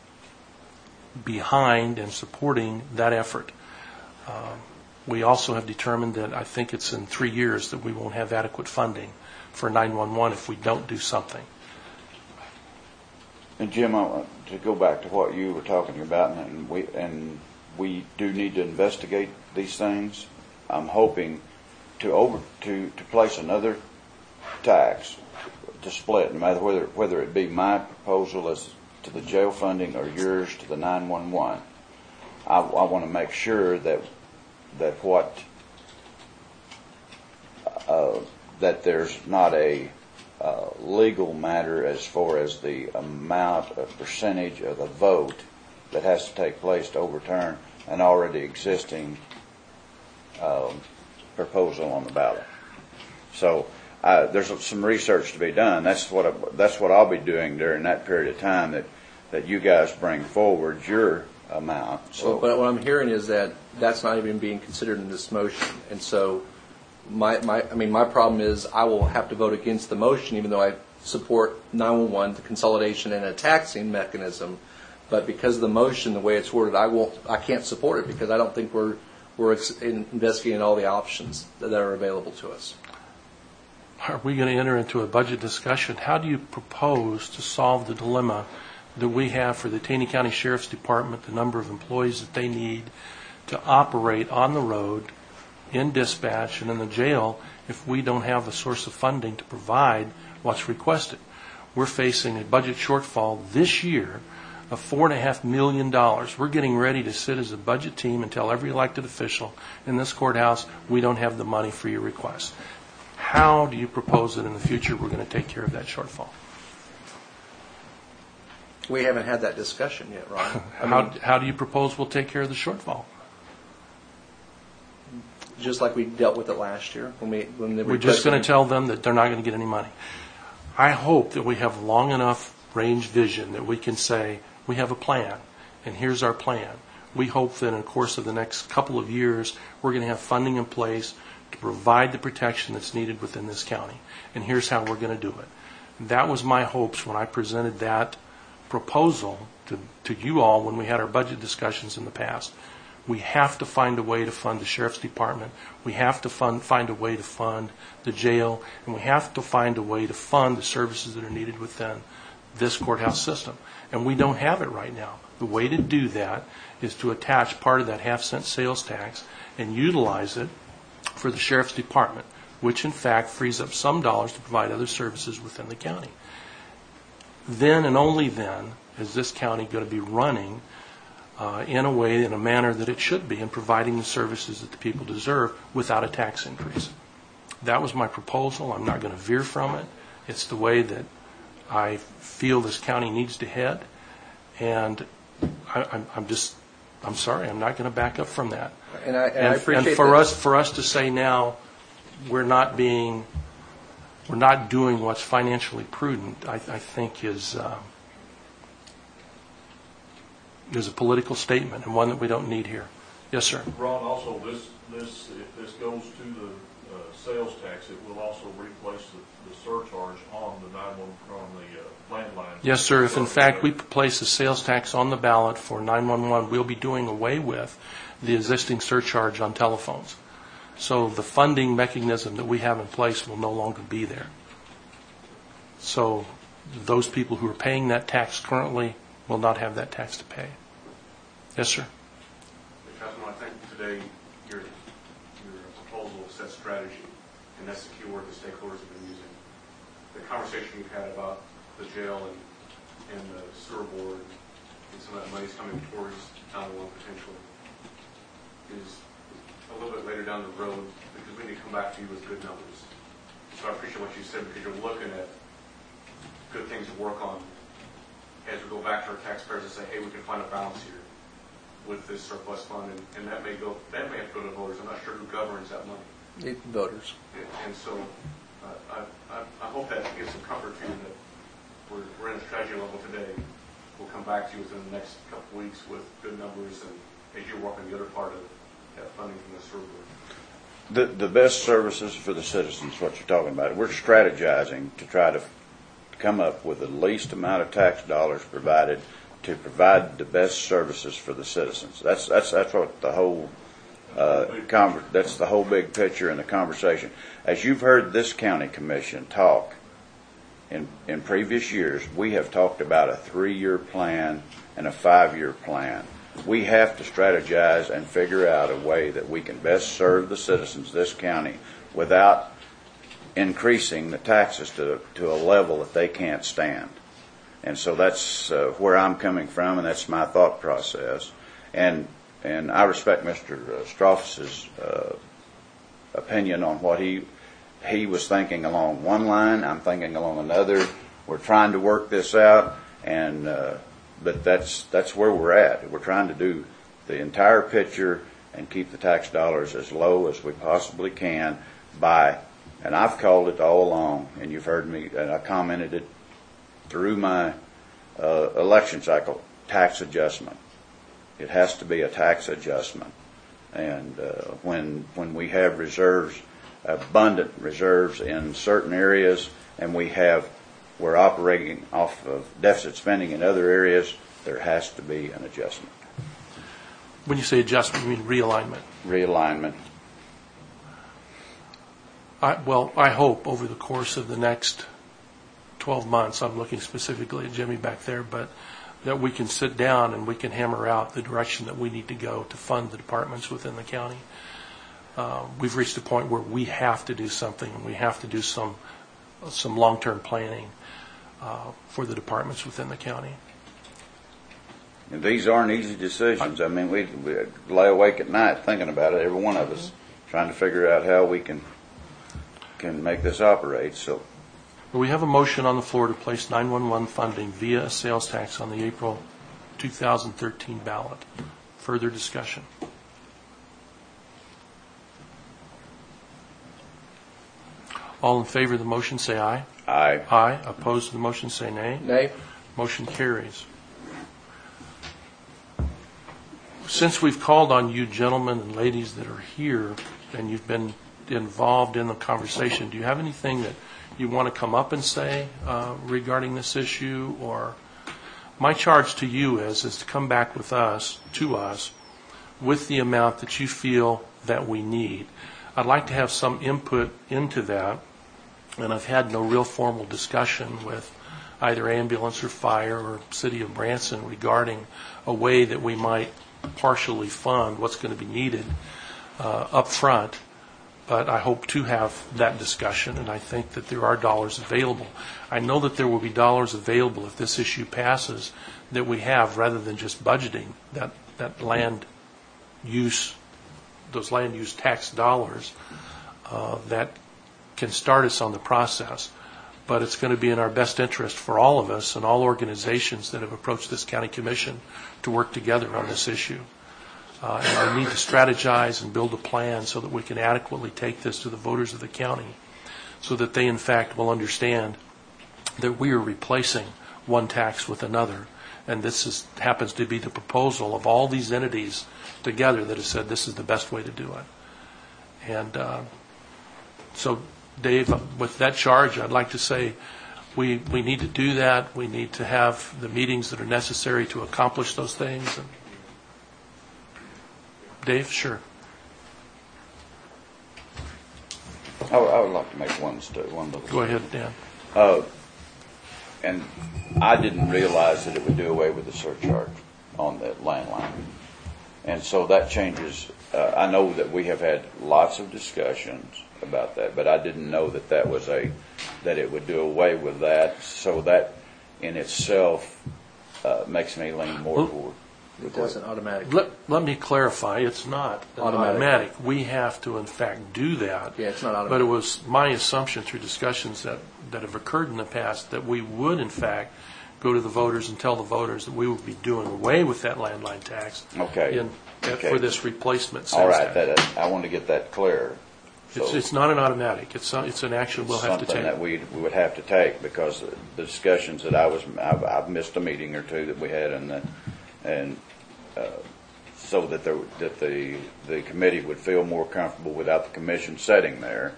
behind and supporting that effort. We also have determined that I think it's in 3 years that we won't have adequate funding for 911 if we don't do something. And Jim, to go back to what you were talking about, and we do need to investigate these things. I'm hoping to place another tax to split, no matter whether it be my proposal as to the jail funding or yours to the 911. I want to make sure that there's not a legal matter as far as the amount of percentage of the vote that has to take place to overturn an already existing proposal on the ballot. So there's some research to be done. That's what I'll be doing during that period of time that you guys bring forward your amount. So, but what I'm hearing is that that's not even being considered in this motion, and so my problem is I will have to vote against the motion, even though I support 911, the consolidation, and a taxing mechanism. But because of the motion, the way it's worded, I can't support it because I don't think we're investigating all the options that are available to us. Are we going to enter into a budget discussion? How do you propose to solve the dilemma that we have for the Taney County Sheriff's Department, the number of employees that they need to operate on the road, in dispatch, and in the jail if we don't have a source of funding to provide what's requested? We're facing a budget shortfall this year of $4.5 million. We're getting ready to sit as a budget team and tell every elected official in this courthouse we don't have the money for your request. How do you propose that in the future we're going to take care of that shortfall? We haven't had that discussion yet, Ron. How do you propose we'll take care of the shortfall? Just like we dealt with it last year. We're just going to tell them that they're not going to get any money. I hope that we have long enough range vision that we can say, we have a plan, and here's our plan. We hope that in the course of the next couple of years, we're going to have funding in place to provide the protection that's needed within this county. And here's how we're going to do it. That was my hopes when I presented that proposal to you all when we had our budget discussions in the past. We have to find a way to fund the Sheriff's Department. We have to find a way to fund the jail. And we have to find a way to fund the services that are needed within this courthouse system. And we don't have it right now. The way to do that is to attach part of that half-cent sales tax and utilize it for the Sheriff's Department, which in fact frees up some dollars to provide other services within the county. Then and only then is this county going to be running in a way, in a manner that it should be, in providing the services that the people deserve without a tax increase. That was my proposal. I'm not going to veer from it. It's the way that I feel this county needs to head, and I'm sorry, I'm not going to back up from that. And I appreciate and for us to say now we're not doing what's financially prudent, I think is a political statement and one that we don't need here. Yes, sir. Ron, also this, if this goes to the sales tax, it will also replace the surcharge on the 911, on the landline. Yes, sir. If in fact we place a sales tax on the ballot for 911, we'll be doing away with the existing surcharge on telephones. So the funding mechanism that we have in place will no longer be there. So those people who are paying that tax currently will not have that tax to pay. Yes, sir. Councilman, I think today your proposal sets strategy, and that's the key word the stakeholders have been using. The conversation you've had about the jail and the sewer board and some of that money's coming towards 911 potentially is a little bit later down the road because we need to come back to you with good numbers. So I appreciate what you said because you're looking at good things to work on as we go back to our taxpayers and say, hey, we can find a balance here with this surplus fund, and that may have to go to voters. I'm not sure who governs that money. Voters. And so I hope that gives some comfort to you that we're in a strategy level today. We'll come back to you within the next couple of weeks with good numbers, and as you work on the other part of that funding from the sewer board. The best services for the citizens, what you're talking about. We're strategizing to try to come up with the least amount of tax dollars provided to provide the best services for the citizens. That's what the whole that's the whole big picture in the conversation. As you've heard this county commission talk in previous years, we have talked about a 3-year plan and a 5-year plan. We have to strategize and figure out a way that we can best serve the citizens of this county without increasing the taxes to a level that they can't stand. And so that's where I'm coming from, and that's my thought process. And I respect Mr. Stroffus's opinion on what he was thinking along one line. I'm thinking along another. We're trying to work this out, and but that's where we're at. We're trying to do the entire picture and keep the tax dollars as low as we possibly can by, and I've called it all along, and you've heard me, and I commented it through my election cycle, tax adjustment. It has to be a tax adjustment. And when we have reserves, abundant reserves in certain areas, and we're operating off of deficit spending in other areas, there has to be an adjustment. When you say adjustment, you mean realignment? Realignment. I hope over the course of the next 12 months, I'm looking specifically at Jimmy back there, but that we can sit down and we can hammer out the direction that we need to go to fund the departments within the county. We've reached a point where we have to do something, and we have to do some long-term planning for the departments within the county. And these aren't easy decisions. I mean, we lay awake at night thinking about it, every one of us, trying to figure out how we can make this operate. So, we have a motion on the floor to place 911 funding via a sales tax on the April 2013 ballot. Further discussion? All in favor of the motion say aye. Aye. Aye. Opposed to the motion say nay. Nay. Motion carries. Since we've called on you gentlemen and ladies that are here and you've been involved in the conversation, do you have anything that you want to come up and say regarding this issue? Or my charge to you is to come back with us with the amount that you feel that we need. I'd like to have some input into that, and I've had no real formal discussion with either ambulance or fire or City of Branson regarding a way that we might partially fund what's going to be needed up front. But I hope to have that discussion, and I think that there are dollars available. I know that there will be dollars available if this issue passes that we have, rather than just budgeting that land use, those land use tax dollars that can start us on the process. But it's going to be in our best interest for all of us and all organizations that have approached this county commission to work together on this issue. And we need to strategize and build a plan so that we can adequately take this to the voters of the county so that they, in fact, will understand that we are replacing one tax with another. And this happens to be the proposal of all these entities together that have said this is the best way to do it. And so, Dave, with that charge, I'd like to say we need to do that. We need to have the meetings that are necessary to accomplish those things. And Dave, sure. I would like to make one little. Go ahead, Dan. And I didn't realize that it would do away with the surcharge on the landline. And so that changes. I know that we have had lots of discussions about that, but I didn't know that that it would do away with that. So that in itself makes me lean more toward. It doesn't automatically. Let me clarify. It's not automatic. We have to, in fact, do that. Yeah, it's not automatic. But it was my assumption through discussions that have occurred in the past that we would, in fact, go to the voters and tell the voters that we would be doing away with that landline tax. Okay. For this replacement sales All right. tax. I want to get that clear. So it's not an automatic. It's an action we'll have to take. Something that we would have to take, because the discussions that I've missed a meeting or two that we had, and so that the committee would feel more comfortable without the commission sitting there.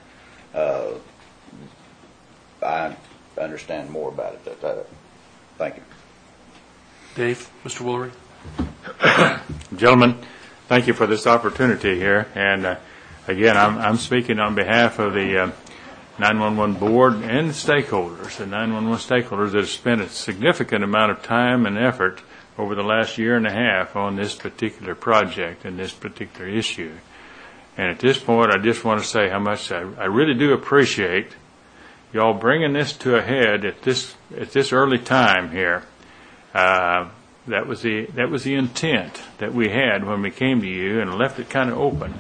I understand more about it. Thank you. Dave, Mr. Woolery. Gentlemen, thank you for this opportunity here. And again, I'm speaking on behalf of the 911 board and the stakeholders, the 911 stakeholders that have spent a significant amount of time and effort over the last year and a half on this particular project and this particular issue. And at this point, I just want to say how much I really do appreciate y'all bringing this to a head at this early time here. That was the intent that we had when we came to you, and left it kind of open.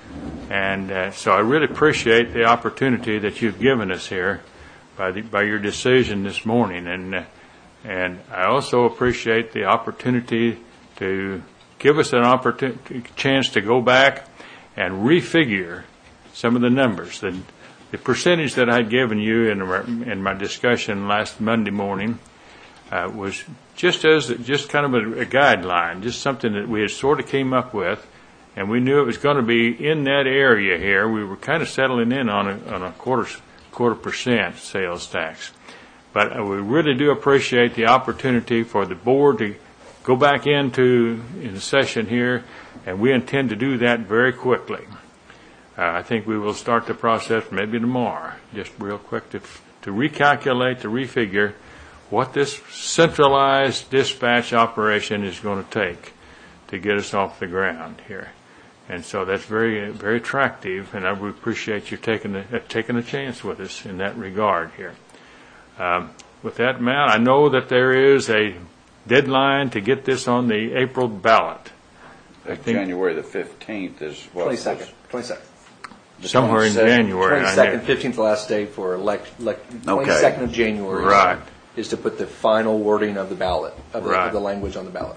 And so I really appreciate the opportunity that you've given us here by your decision this morning. And I also appreciate the opportunity to give us an chance to go back and refigure some of the numbers. The percentage that I'd given you in my discussion last Monday morning was just kind of a guideline, just something that we had sort of came up with, and we knew it was going to be in that area here. We were kind of settling in on a quarter percent sales tax. But we really do appreciate the opportunity for the board to go back in the session here, and we intend to do that very quickly. I think we will start the process maybe tomorrow, just real quick to recalculate, to refigure what this centralized dispatch operation is going to take to get us off the ground here. And so that's very, very attractive, and I would appreciate you taking a chance with us in that regard here. With that, Matt, I know that there is a deadline to get this on the April ballot. I think January the 15th is what? 22nd. Somewhere in January. 22nd, 15th last day for 22nd of January. Right. Is to put the final wording of the ballot, of the language on the ballot.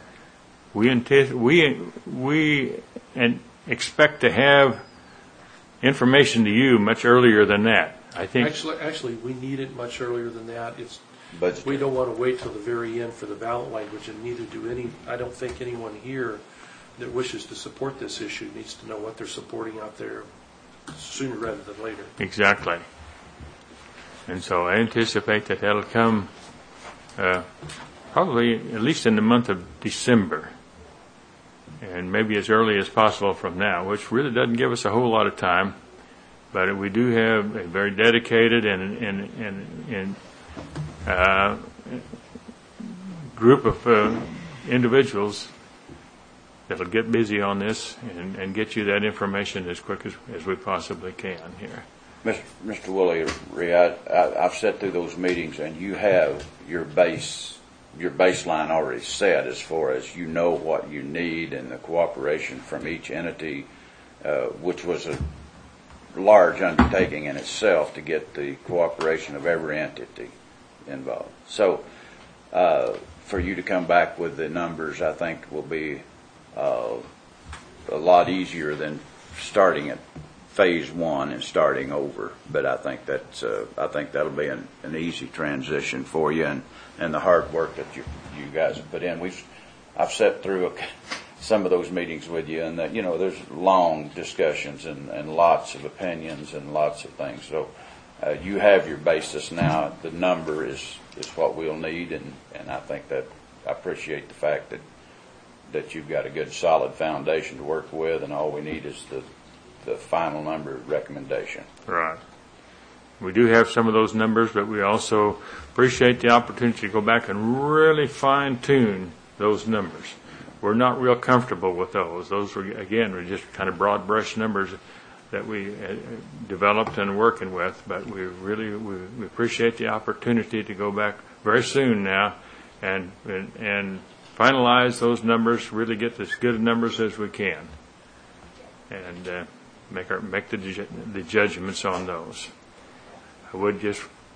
We expect to have information to you much earlier than that. I think Actually, we need it much earlier than that. We don't want to wait till the very end for the ballot language, and neither do I don't think anyone here that wishes to support this issue needs to know what they're supporting out there sooner rather than later. Exactly. And so I anticipate that that'll come probably at least in the month of December, and maybe as early as possible from now, which really doesn't give us a whole lot of time. But we do have a very dedicated and group of individuals that will get busy on this and get you that information as quick as we possibly can here. Mr. Woolley, I've sat through those meetings, and you have your baseline already set as far as you know what you need and the cooperation from each entity, which was a large undertaking in itself to get the cooperation of every entity involved. So for you to come back with the numbers, I think will be a lot easier than starting at phase one and starting over. But I think that'll be an easy transition for you, and the hard work that you guys have put in. I've sat through some of those meetings with you, and that, there's long discussions and lots of opinions and lots of things. So you have your basis now. The number is what we'll need, and I think that I appreciate the fact that you've got a good solid foundation to work with, and all we need is the final number recommendation. Right. We do have some of those numbers, but we also appreciate the opportunity to go back and really fine-tune those numbers. We're not real comfortable with those. Those were just kind of broad brush numbers that we developed and working with, but we appreciate the opportunity to go back very soon now and finalize those numbers, really get as good numbers as we can, and make the judgments on those. I would just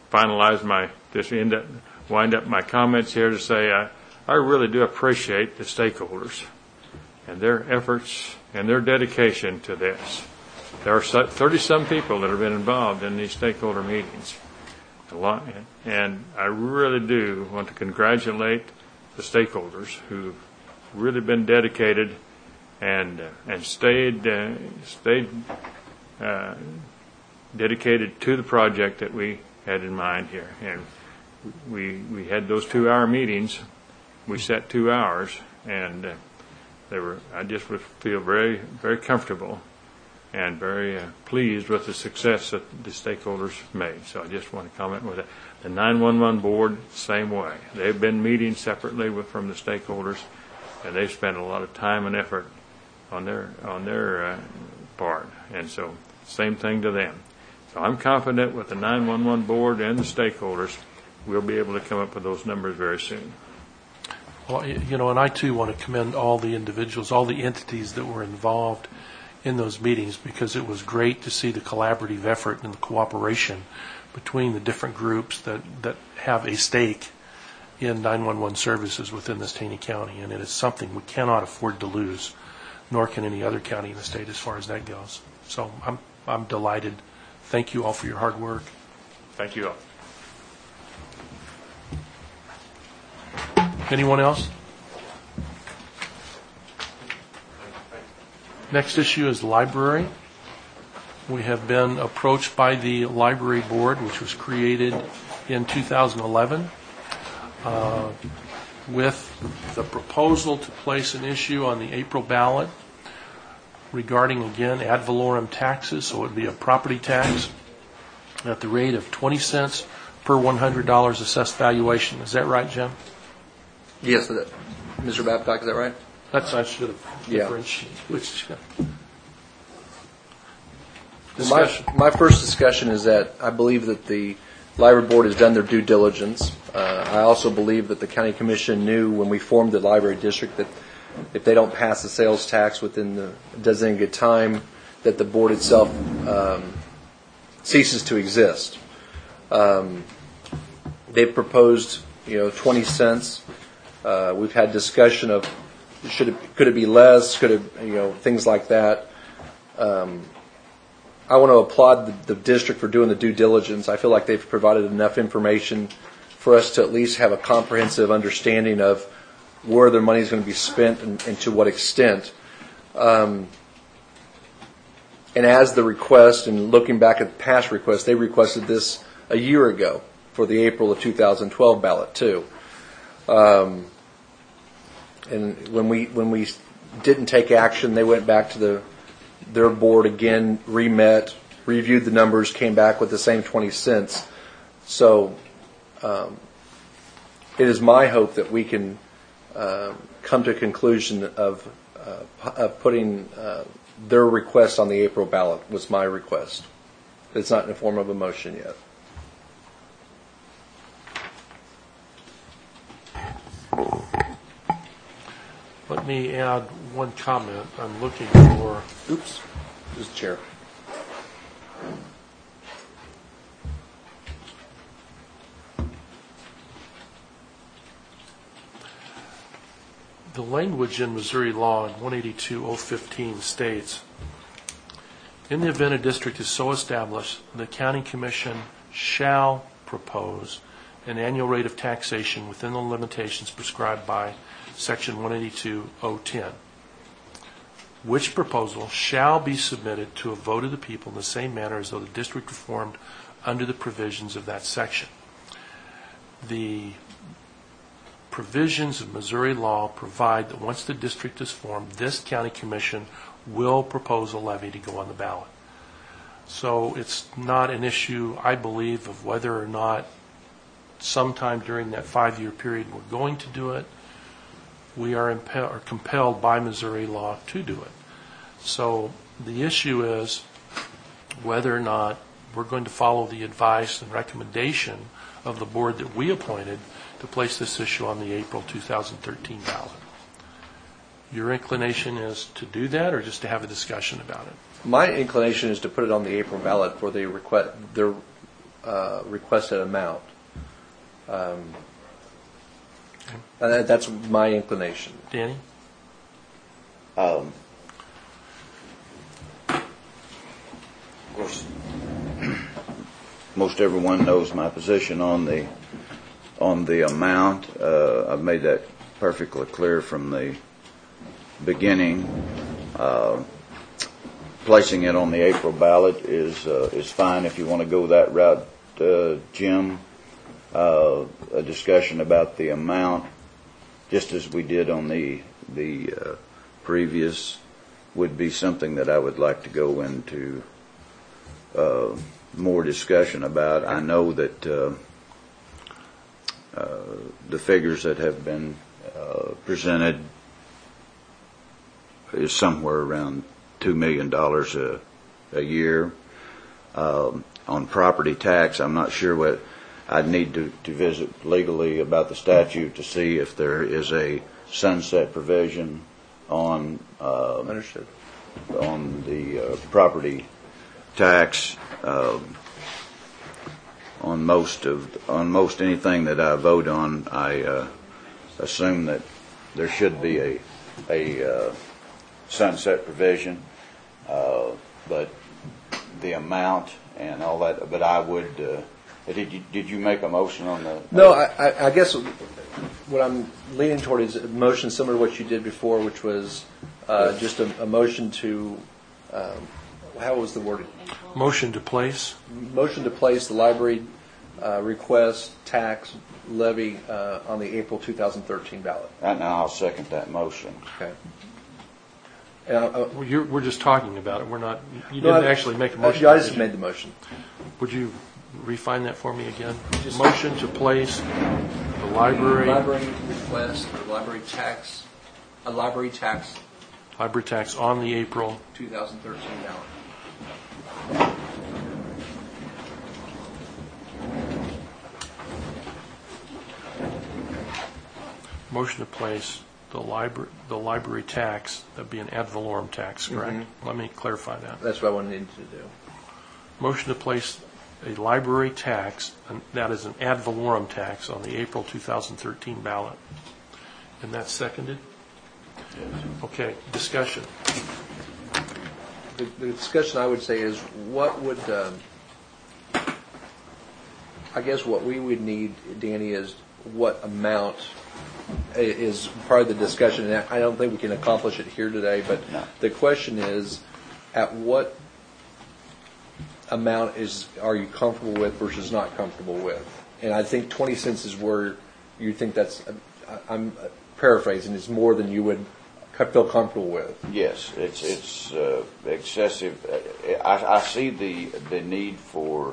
wind up my comments here to say I really do appreciate the stakeholders and their efforts and their dedication to this. There are 30-some people that have been involved in these stakeholder meetings. And I really do want to congratulate the stakeholders who've really been dedicated and stayed dedicated to the project that we had in mind here. And we had those 2-hour meetings. We set 2 hours, and I just would feel very, very comfortable and very pleased with the success that the stakeholders made. So I just want to comment with that. The 911 board, same way. They've been meeting separately from the stakeholders, and they've spent a lot of time and effort on their part. And so same thing to them. So I'm confident with the 911 board and the stakeholders, we'll be able to come up with those numbers very soon. Well, and I too want to commend all the individuals, all the entities that were involved in those meetings, because it was great to see the collaborative effort and the cooperation between the different groups that have a stake in 911 services within this Taney County, and it is something we cannot afford to lose, nor can any other county in the state as far as that goes. So I'm delighted. Thank you all for your hard work. Thank you all. Anyone else? Next issue is library. We have been approached by the library board, which was created in 2011, with the proposal to place an issue on the April ballot regarding, again, ad valorem taxes. So it would be a property tax at the rate of 20 cents per $100 assessed valuation. Is that right, Jim? Yes, Mr. Babcock, is that right? I should have differentiated. My first discussion is that I believe that the library board has done their due diligence. I also believe that the county commission knew when we formed the library district that if they don't pass the sales tax within the designated time, that the board itself ceases to exist. They've proposed 20 cents. We've had discussion of could it be less, could it, things like that. I want to applaud the district for doing the due diligence. I feel like they've provided enough information for us to at least have a comprehensive understanding of where their money is going to be spent and to what extent. And as the request, and looking back at past requests, they requested this a year ago for the April of 2012 ballot too. And when we didn't take action, they went back to their board again, reviewed the numbers, came back with the same 20 cents. So it is my hope that we can come to a conclusion of putting their request on the April ballot. Was my request. It's not in the form of a motion yet. Let me add one comment. I'm looking for... Oops. This is the chair. The language in Missouri law in 182.015 states, in the event a district is so established, the county commission shall propose an annual rate of taxation within the limitations prescribed by Section 182.010. which proposal shall be submitted to a vote of the people in the same manner as though the district were formed under the provisions of that section. The provisions of Missouri law provide that once the district is formed, this county commission will propose a levy to go on the ballot. So it's not an issue, I believe, of whether or not sometime during that 5-year period we're going to do it. We are compelled by Missouri law to do it. So the issue is whether or not we're going to follow the advice and recommendation of the board that we appointed to place this issue on the April 2013 ballot. Your inclination is to do that or just to have a discussion about it? My inclination is to put it on the April ballot for the requested amount. That's my inclination. Danny? Of course, most everyone knows my position on the amount. I've made that perfectly clear from the beginning. Placing it on the April ballot is fine if you want to go that route, Jim. A discussion about the amount, just as we did on the previous, would be something that I would like to go into more discussion about. I know that the figures that have been presented is somewhere around $2 million a year. On property tax, I'm not sure what I'd need to visit legally about the statute to see if there is a sunset provision on Understood. on the property tax. On most anything that I vote on, I assume that there should be a sunset provision, but the amount and all that. But I would. Did you make a motion on the? No, I guess what I'm leaning toward is a motion similar to what you did before, which was just a motion to. How was the wording? Motion to place. Motion to place the library request tax levy on the April 2013 ballot. And I'll second that motion. Okay. We're just talking about it. We're not. You didn't actually make a motion. I just made the motion. Would you refine that for me again? Motion to place the library request or library tax on the April 2013 ballot. Motion to place the library tax, that'd be an ad valorem tax, correct? Mm-hmm. Let me clarify that. That's what I wanted to do. Motion to place a library tax, and that is an ad valorem tax, on the April 2013 ballot. And that's seconded? Yes. Okay, discussion. The discussion I would say is what would, I guess what we would need, Danny, is what amount is part of the discussion. And I don't think we can accomplish it here today, but no. The question is, at what amount are you comfortable with versus not comfortable with? And I think 20 cents is where you think that's, I'm paraphrasing, is more than you would feel comfortable with. Yes, it's excessive. I see the need for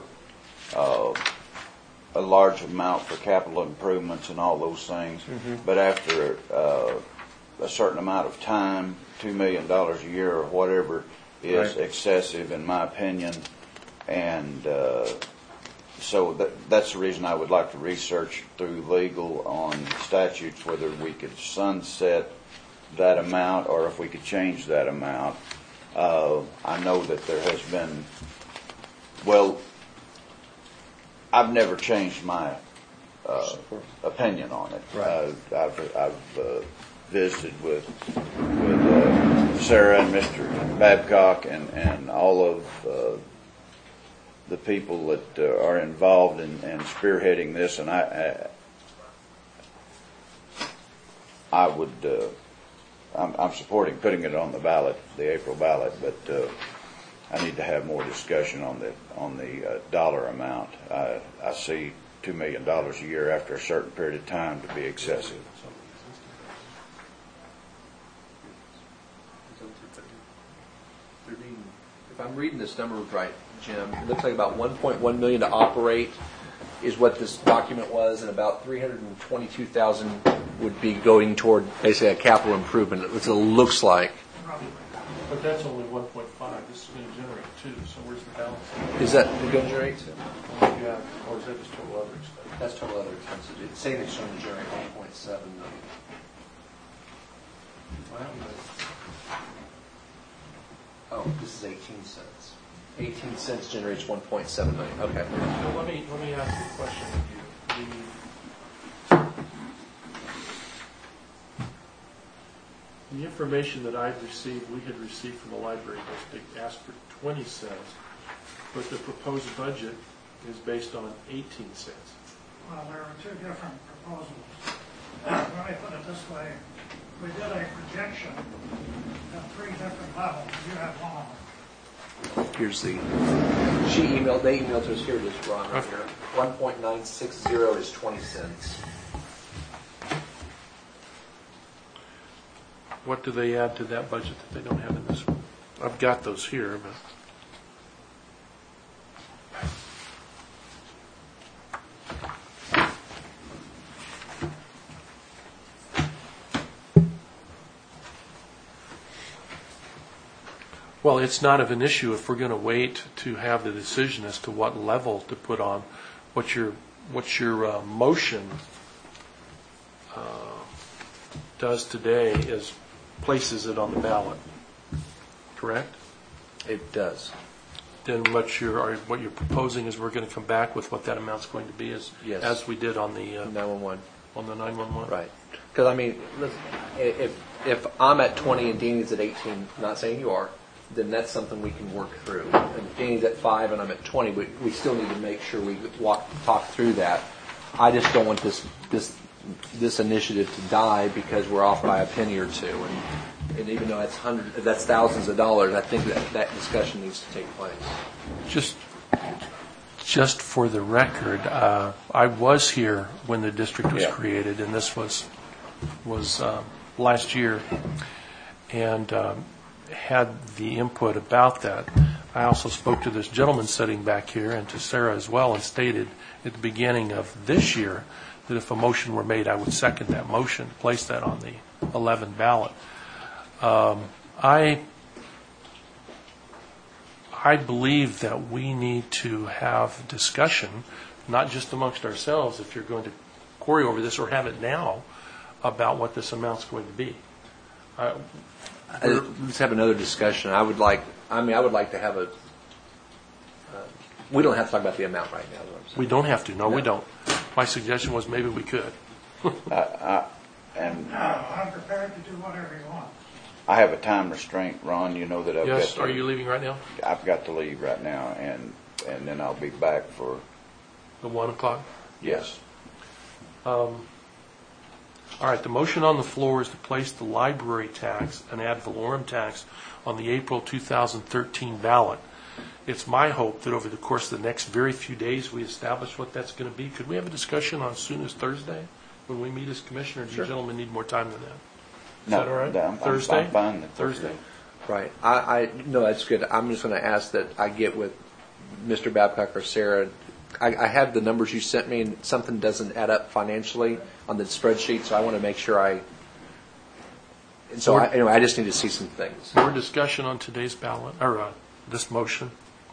a large amount for capital improvements and all those things, but after a certain amount of time, $2 million a year or whatever is excessive in my opinion, and so that's the reason I would like to research through legal on statutes whether we could sunset that amount or if we could change that amount. I know that there has been, well, I've never changed my opinion on it. Right. I've visited with Sarah and Mr. Babcock and all of the people that are involved in spearheading this, and I would I'm supporting putting it on the ballot, the April ballot, but I need to have more discussion on the dollar amount. I see $2 million a year after a certain period of time to be excessive. If I'm reading this number right, Jim, it looks like about $1.1 million to operate is what this document was, and about $322,000 would be going toward basically a capital improvement. It looks like. But that's only 1.5. This is going to generate 2. So where's the balance? Is that going to generate 2? Yeah. Or is that just total other expense? That's total other expenses. It's saying it's going to generate 1.7 million. Oh, this is 18 cents. 18 cents generates 1.7 million. Okay. So let me ask you a question of you. The information that I've received, we had received from the library district, asked for 20 cents, but the proposed budget is based on 18 cents. Well, there are 2 different proposals. Let me put it this way. We did a projection at 3 different levels. You have one of them. Here's they emailed to us. Here it is, Ron, right here. 1.960 is 20 cents. What do they add to that budget that they don't have in this one? I've got those here, but... Well, it's not of an issue if we're going to wait to have the decision as to what level to put on. What your motion does today is places it on the ballot. Correct? It does. Then what you're proposing is we're going to come back with what that amount's going to be as we did on the 911. On the 911. Right. Because I mean, if I'm at 20 and Danny's at 18, not saying you are, then that's something we can work through. And Danny's at 5 and I'm at 20, but we still need to make sure we talk through that. I just don't want this initiative to die because we're off by a penny or two. And even though that's thousands of dollars, I think that discussion needs to take place. Just for the record, I was here when the district was created, and this was last year, and had the input about that. I also spoke to this gentleman sitting back here and to Sarah as well, and stated at the beginning of this year that if a motion were made, I would second that motion, place that on the 11 ballot. I believe that we need to have discussion, not just amongst ourselves, if you're going to query over this or have it now, about what this amount's going to be. Let's have another discussion. I would like to have a. We don't have to talk about the amount right now. We don't have to. No, we don't. My suggestion was maybe we could. I'm prepared to do whatever you want. I have a time restraint, Ron. You know that I've yes. got. Are you leaving right now? I've got to leave right now, and then I'll be back for the 1 o'clock. Yes. All right. The motion on the floor is to place the library tax, an ad valorem tax, on the April 2013 ballot. It's my hope that over the course of the next very few days we establish what that's going to be. Could we have a discussion on as soon as Thursday when we meet as commissioner? Do you gentlemen need more time than that? Is that all right? Thursday? I'm fine. Thursday. Right. No, that's good. I'm just going to ask that I get with Mr. Babcock or Sarah. I have the numbers you sent me, and something doesn't add up financially on the spreadsheet, so I want to make sure anyway, I just need to see some things. More discussion on today's ballot, or this motion.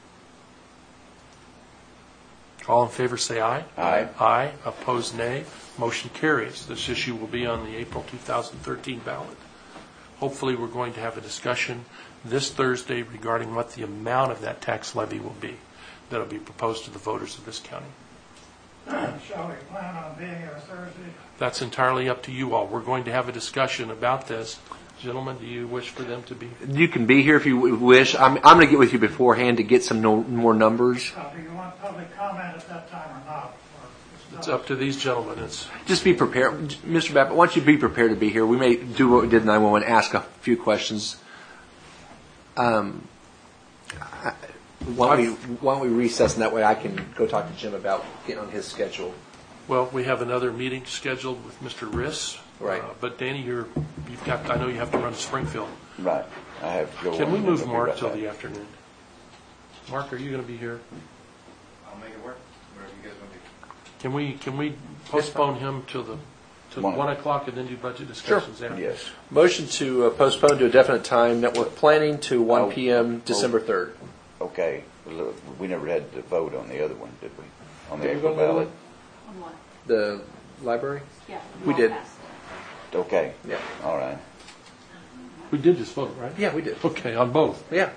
All in favor say aye. Aye. Aye. Opposed, nay. Motion carries. This issue will be on the April 2013 ballot. Hopefully we're going to have a discussion this Thursday regarding what the amount of that tax levy will be that will be proposed to the voters of this county. Shall we plan on being here Thursday? That's entirely up to you all. We're going to have a discussion about this. Gentlemen, do you wish for them to be? You can be here if you wish. I'm going to get with you beforehand to get some more numbers. Do you want public comment at that time or not? Or It's up to these gentlemen. Just be prepared. Mr. Babbitt, why don't you be prepared to be here? We may do what we did in 911, ask a few questions. Why don't we recess, and that way I can go talk to Jim about getting on his schedule. Well, we have another meeting scheduled with Mr. Riss. Right. But Danny, I know you have to run to Springfield. Right. I have to go. Can we move I'll be Mark right till back. the afternoon? Mark, are you going to be here? I'll make it work, wherever you guys want to be. Can we postpone him till 1 o'clock and then do budget discussions after? Yes. Motion to postpone to a definite time network planning to 1 p.m. December 3rd. Okay. We never had to vote on the other one, did we? On the Did we April vote on ballot? On what? The library? Yeah. We did. Okay. Yeah. All right. We did just vote, right? Yeah, we did. Okay, on both. Yeah.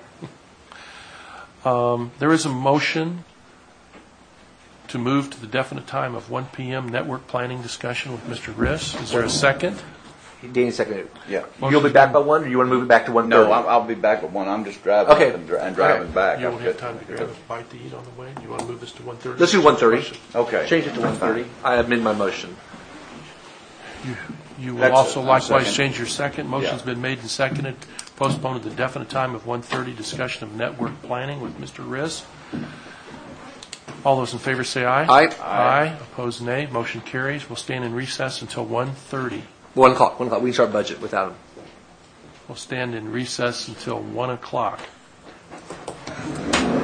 There is a motion to move to the definite time of 1 p.m. network planning discussion with Mr. Riss. Is there a second? Danny seconded. Yeah. You'll be back by 1, or you want to move it back to 1:30? No, I'll be back at 1. I'm just driving Okay. up and driving back. You don't have time to grab a bite to eat on the way? You want to move this to 1:30? Let's do 1:30. Okay. Change it to 1:30. I amend my motion. You will That's also it. likewise Second. change your second. Motion's Yeah. been made and seconded. Postpone to the definite time of 1:30 discussion of network planning with Mr. Riss. All those in favor say aye. Aye. Aye. Opposed, nay. Motion carries. We'll stand in recess until 1:30. 1 o'clock. 1 o'clock. We can start budget without him. We'll stand in recess until 1 o'clock.